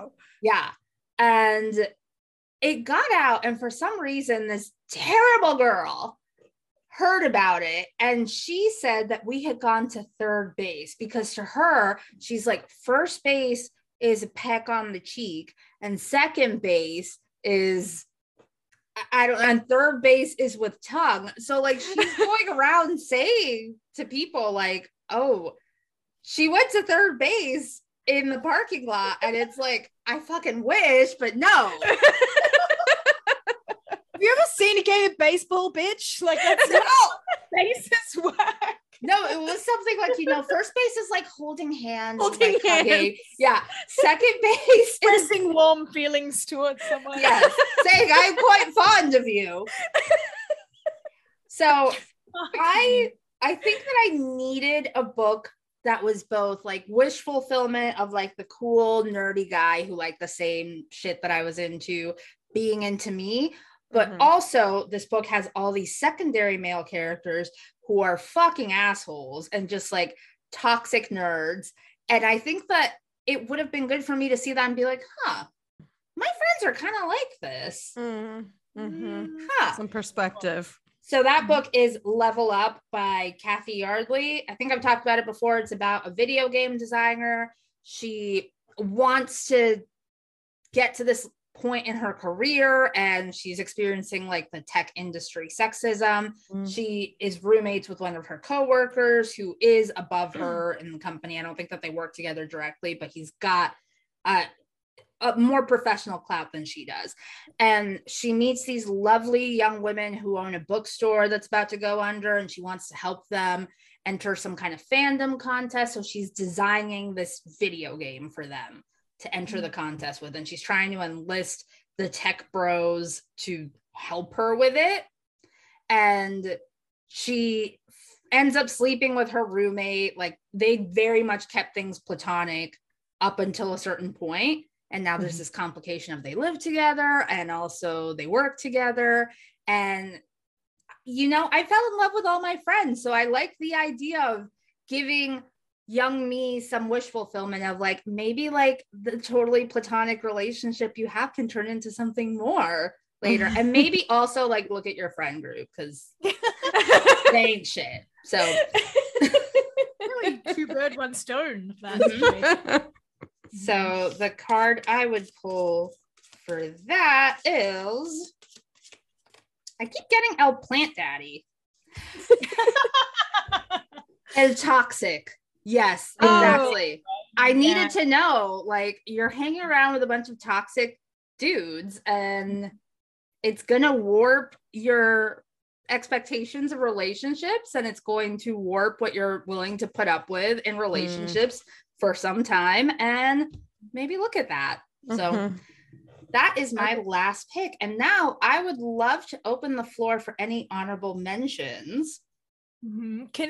S1: and it got out, and for some reason this terrible girl heard about it, and she said that we had gone to third base, because to her, she's like, first base is a peck on the cheek, and second base is, I don't know, and third base is with tongue. So like, she's going around saying to people like, oh, she went to third base in the parking lot, and it's like, I fucking wish, but no.
S2: Have you ever seen a game of baseball, bitch? Like, that's how bases work.
S1: No, it was something like, first base is like holding hands.
S3: Holding
S1: like,
S3: hands.
S1: hugging. Yeah. Second base is
S2: Expressing warm feelings towards someone.
S1: yes, saying I'm quite fond of you. So I think that I needed a book that was both like wish fulfillment of like the cool nerdy guy who liked the same shit that I was into being into me, but also this book has all these secondary male characters who are fucking assholes and just like toxic nerds. And I think that it would have been good for me to see that and be like, my friends are kind of like this.
S3: Some perspective.
S1: So that book is Level Up by Kathy Yardley. I think I've talked about it before. It's about a video game designer. She wants to get to this point in her career and she's experiencing like the tech industry sexism. She is roommates with one of her coworkers who is above her in the company. I don't think that they work together directly, but he's got a more professional clout than she does. And she meets these lovely young women who own a bookstore that's about to go under, and she wants to help them enter some kind of fandom contest. So she's designing this video game for them to enter the contest with. And she's trying to enlist the tech bros to help her with it. And she ends up sleeping with her roommate. Like they very much kept things platonic up until a certain point. And now there's this complication of they live together and also they work together. And, I fell in love with all my friends. So I like the idea of giving young me some wish fulfillment of like, maybe like the totally platonic relationship you have can turn into something more later. And maybe also like look at your friend group because they ain't shit. So
S2: really, two birds, one stone. That's great.
S1: So the card I would pull for that is, I keep getting El Plant Daddy. And toxic. Yes, exactly. I needed to know, like, you're hanging around with a bunch of toxic dudes and it's going to warp your expectations of relationships and it's going to warp what you're willing to put up with in relationships for some time, and maybe look at that. So that is my last pick. And now I would love to open the floor for any honorable mentions.
S2: Can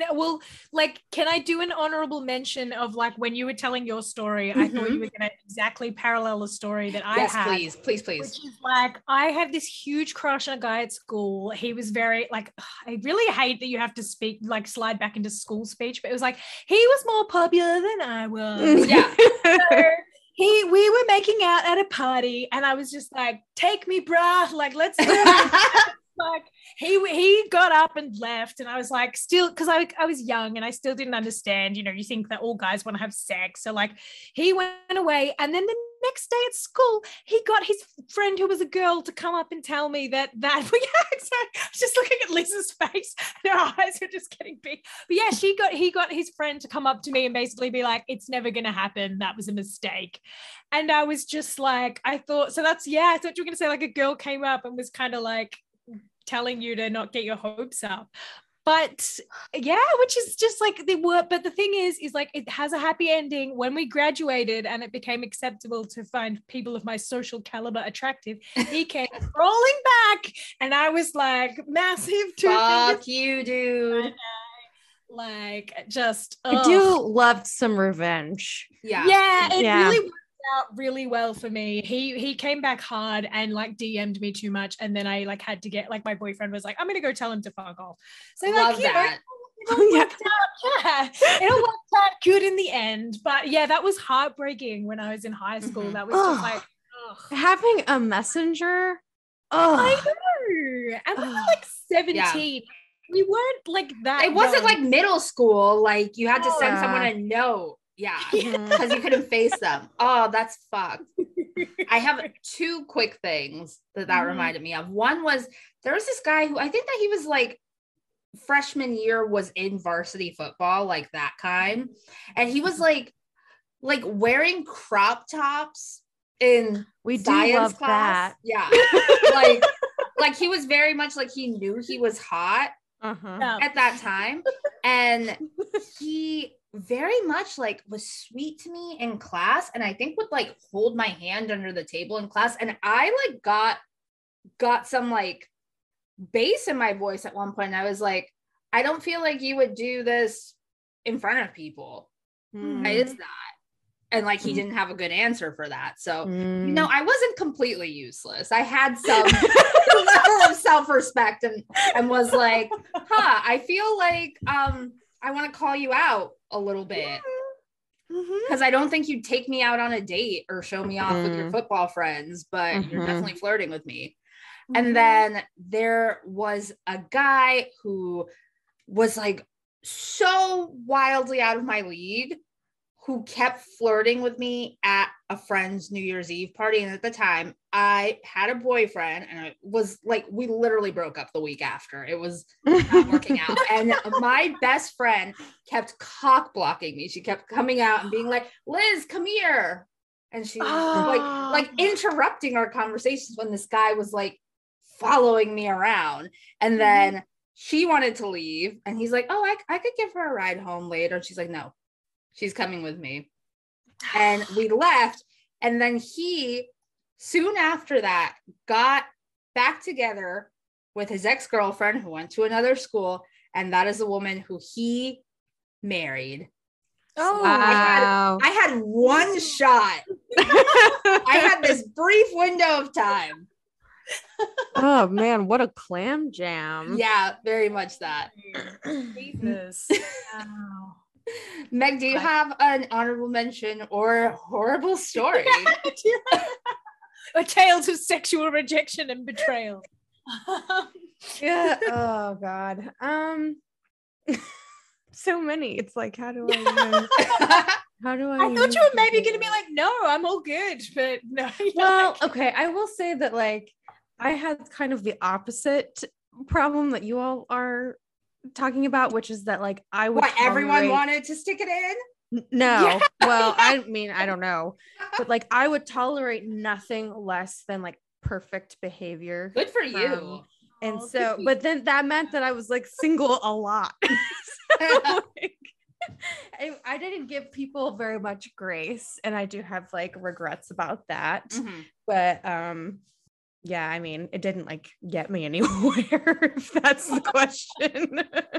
S2: I do an honorable mention of like when you were telling your story? I thought you were going to exactly parallel a story that I had.
S1: Yes, please.
S2: Which is like, I had this huge crush on a guy at school. He was very like, I really hate that you have to slide back into school speech, but it was like, he was more popular than I was.
S1: Yeah.
S2: So we were making out at a party and I was just like, take me, bruh. Like, let's do it. Like he got up and left and I was like, still, because I was young and I still didn't understand, you think that all guys want to have sex. So like he went away, and then the next day at school he got his friend who was a girl to come up and tell me that so I was just looking at Liz's face and her eyes were just getting big. But yeah, he got his friend to come up to me and basically be like, it's never gonna happen, that was a mistake. And I was just like, I thought you were gonna say like a girl came up and was kind of like telling you to not get your hopes up, but yeah, which is just like but the thing is like it has a happy ending. When we graduated and it became acceptable to find people of my social caliber attractive, he came rolling back and I was like, massive
S1: fuck you, dude.
S2: Like, just
S3: I do love some revenge.
S2: Really worked out really well for me. He came back hard and like DM'd me too much, and then I like had to get like, my boyfriend was like, I'm gonna go tell him to fuck off. So
S1: love that.
S2: It all worked out good in the end. But yeah, that was heartbreaking when I was in high school. That was just like
S3: having a messenger.
S2: I know. And we were like 17. We weren't like that.
S1: It wasn't
S2: young.
S1: like middle school. Like you had to send someone a note. Yeah, because you couldn't face them. Oh, that's fucked. I have two quick things that reminded me of. One was, there was this guy who I think that he was like freshman year was in varsity football, like that kind. And he was like wearing crop tops in science class. That. Yeah. like he was very much like he knew he was hot.
S3: Uh-huh.
S1: at that time. And he very much like was sweet to me in class, and I think would like hold my hand under the table in class. And I like got some like bass in my voice at one point. And I was like, I don't feel like you would do this in front of people. Why is that? And like he didn't have a good answer for that. So you know, I wasn't completely useless. I had some level of self-respect and was like, I feel like I want to call you out a little bit. Because I don't think you'd take me out on a date or show me off with your football friends, but you're definitely flirting with me. And then there was a guy who was like so wildly out of my league, who kept flirting with me at a friend's New Year's Eve party. And at the time, I had a boyfriend, and it was like, we literally broke up the week after. It was not working out. And my best friend kept cock blocking me. She kept coming out and being like, Liz, come here. And she was like interrupting our conversations when this guy was like following me around. And then she wanted to leave, and he's like, oh, I could give her a ride home later. And she's like, no, she's coming with me. And we left. And then he, soon after that, got back together with his ex-girlfriend who went to another school. And that is a woman who he married.
S2: Oh,
S3: wow.
S1: I had one shot. I had this brief window of time.
S3: Oh man, what a clam jam.
S1: Yeah, very much that.
S2: Jesus. Wow.
S1: Meg, do you have an honorable mention or horrible story?
S2: Or tales of sexual rejection and betrayal.
S3: Yeah. Oh god. So many. It's like, how do I
S2: I thought you were maybe going to be like, no, I'm all good, but no.
S3: Well, okay, I will say that like I had kind of the opposite problem that you all are talking about, which is that like I would
S1: everyone wanted to stick it in?
S3: No.
S1: Yeah.
S3: Well, I mean, I don't know. But like I would tolerate nothing less than like perfect behavior.
S1: Good for you.
S3: And so, but then that meant that I was like single a lot. So, like, I didn't give people very much grace, and I do have like regrets about that. But yeah, I mean, it didn't like get me anywhere, if that's the question.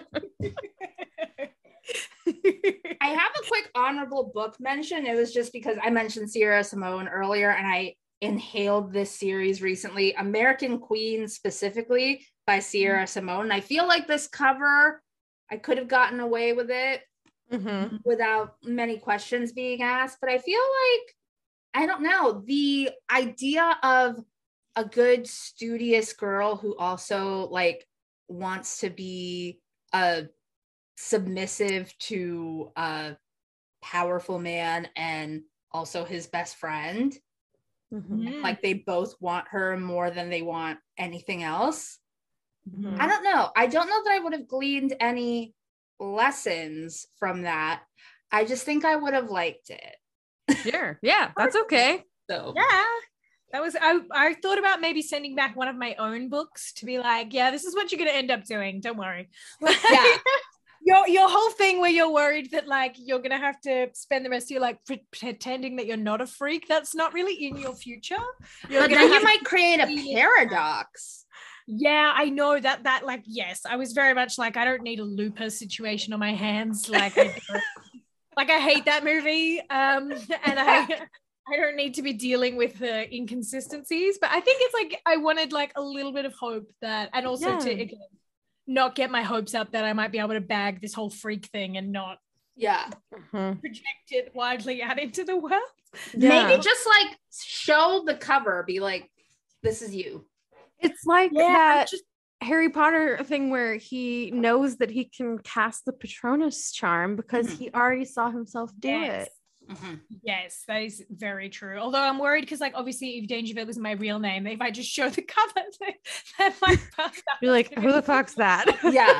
S1: I have a quick honorable book mention. It was just because I mentioned Sierra Simone earlier, and I inhaled this series recently, American Queen specifically by Sierra Simone. And I feel like this cover, I could have gotten away with it without many questions being asked. But I feel like, I don't know, the idea of a good studious girl who also like wants to be submissive to a powerful man and also his best friend. Like they both want her more than they want anything else. I don't know. I don't know that I would have gleaned any lessons from that. I just think I would have liked it.
S3: Sure. Yeah, that's okay.
S1: So
S2: yeah. That was I thought about maybe sending back one of my own books to be like, yeah, this is what you're gonna end up doing. Don't worry.
S1: Yeah.
S2: Your whole thing where you're worried that like you're gonna have to spend the rest of your life pretending that you're not a freak. That's not really in your future.
S1: But then you might create a paradox.
S2: Yeah, I know that like, yes, I was very much like, I don't need a Looper situation on my hands. Like I hate that movie. And I don't need to be dealing with the inconsistencies, but I think it's like I wanted like a little bit of hope that, and also to again, not get my hopes up that I might be able to bag this whole freak thing and not project it widely out into the world.
S1: Maybe just like show the cover, be like, this is you.
S3: It's like that Harry Potter thing where he knows that he can cast the Patronus charm because he already saw himself do it.
S2: Yes, that is very true. Although I'm worried because, like, obviously, Eve Dangerfield is my real name. If I just show the cover, that might pass up.
S3: You're like, who the fuck's that?
S1: Yeah.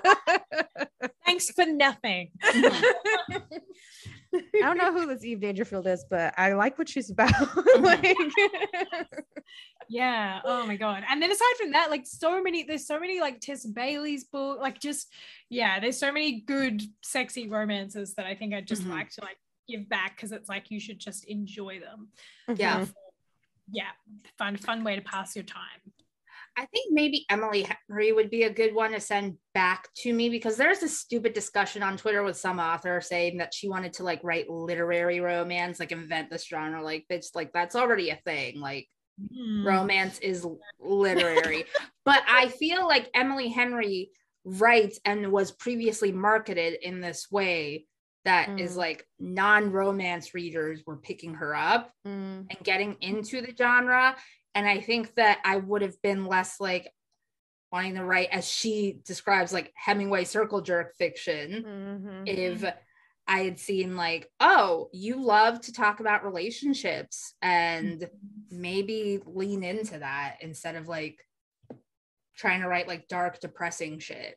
S2: Thanks for nothing.
S3: I don't know who this Eve Dangerfield is, but I like what she's about. Like,
S2: Yeah. Oh my God. And then aside from that, like there's so many like Tess Bailey's book, like just, yeah, there's so many good, sexy romances that I think I'd just like to like give back, because it's like you should just enjoy them.
S1: Yeah.
S2: Yeah. Fun way to pass your time.
S1: I think maybe Emily Henry would be a good one to send back to me, because there's this stupid discussion on Twitter with some author saying that she wanted to like write literary romance, like invent this genre. Like, bitch, like that's already a thing. Like romance is literary. But I feel like Emily Henry writes and was previously marketed in this way that is like non-romance readers were picking her up and getting into the genre. And I think that I would have been less like wanting to write, as she describes, like Hemingway circle jerk fiction, if I had seen like, oh, you love to talk about relationships, and maybe lean into that instead of like trying to write like dark, depressing shit.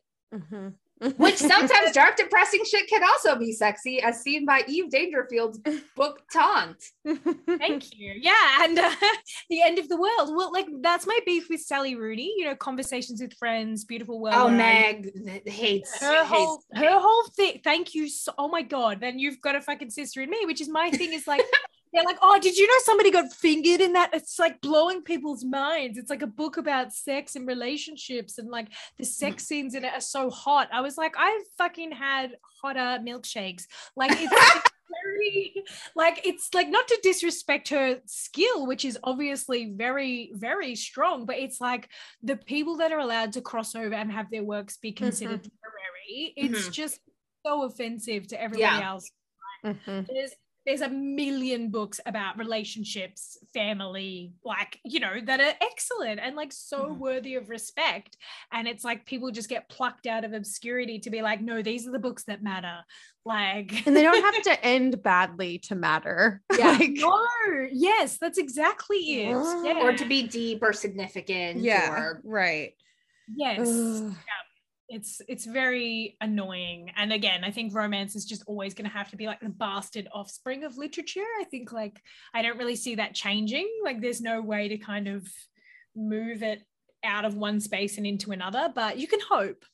S1: Which sometimes dark, depressing shit can also be sexy, as seen by Eve Dangerfield's book Taunt.
S2: Thank you. Yeah, and The End of the World. Well, like that's my beef with Sally Rooney. You know, Conversations with Friends, Beautiful World.
S1: Oh, Meg hates
S2: her whole thing. Thank you. Oh my God. Then you've got a fucking sister in me, which is my thing. Is like. They're like, oh, did you know somebody got fingered in that? It's like blowing people's minds. It's like a book about sex and relationships, and like the sex scenes in it are so hot. I was like, I've fucking had hotter milkshakes. Like it's very, like, it's like, not to disrespect her skill, which is obviously very, very strong, but it's like the people that are allowed to cross over and have their works be considered literary. It's just so offensive to everybody else. There's a million books about relationships, family, like, you know, that are excellent and like so worthy of respect. And it's like people just get plucked out of obscurity to be like, no, these are the books that matter. Like,
S3: and they don't have to end badly to matter.
S2: Yeah. Like, no. Yes, that's exactly it. Yeah.
S1: Or to be deep or significant.
S3: Yeah.
S1: Or...
S3: Right.
S2: Yes. Yeah. It's very annoying. And again, I think romance is just always going to have to be like the bastard offspring of literature. I think like I don't really see that changing. Like there's no way to kind of move it out of one space and into another, but you can hope.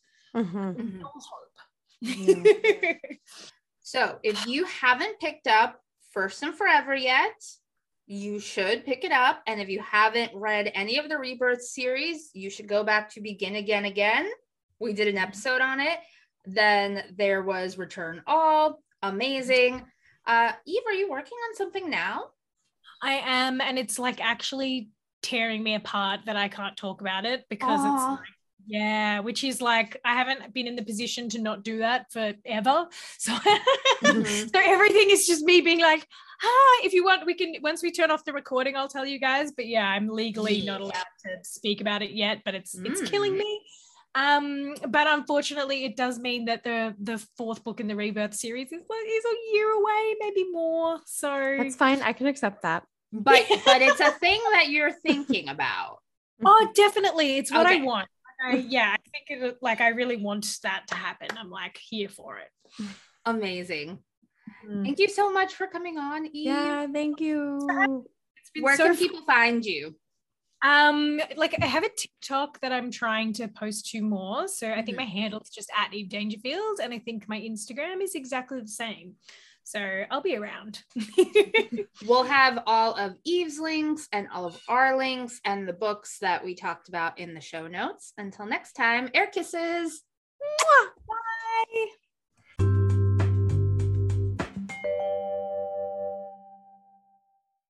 S1: So if you haven't picked up First and Forever yet, you should pick it up. And if you haven't read any of the Rebirth series, you should go back to Begin Again Again. We did an episode on it. Then there was Return All. Amazing. Eve, are you working on something now?
S2: I am. And it's like actually tearing me apart that I can't talk about it, because it's like, yeah, which is like, I haven't been in the position to not do that forever. So, so everything is just me being like, if you want, we can, once we turn off the recording, I'll tell you guys. But yeah, I'm legally not allowed to speak about it yet, but it's killing me. But unfortunately it does mean that the fourth book in the Rebirth series is a year away, maybe more. So
S3: that's fine. I can accept that.
S1: But it's a thing that you're thinking about.
S2: Oh, definitely. It's what I want. I think I really want that to happen. I'm like here for it.
S1: Amazing. Thank you so much for coming on, Eve.
S3: Yeah, thank you.
S1: Where can people find you?
S2: Like I have a TikTok that I'm trying to post to more. So I think my handle is just at Eve Dangerfield, and I think my Instagram is exactly the same. So I'll be around.
S1: We'll have all of Eve's links and all of our links and the books that we talked about in the show notes. Until next time, air kisses.
S2: Mwah! Bye.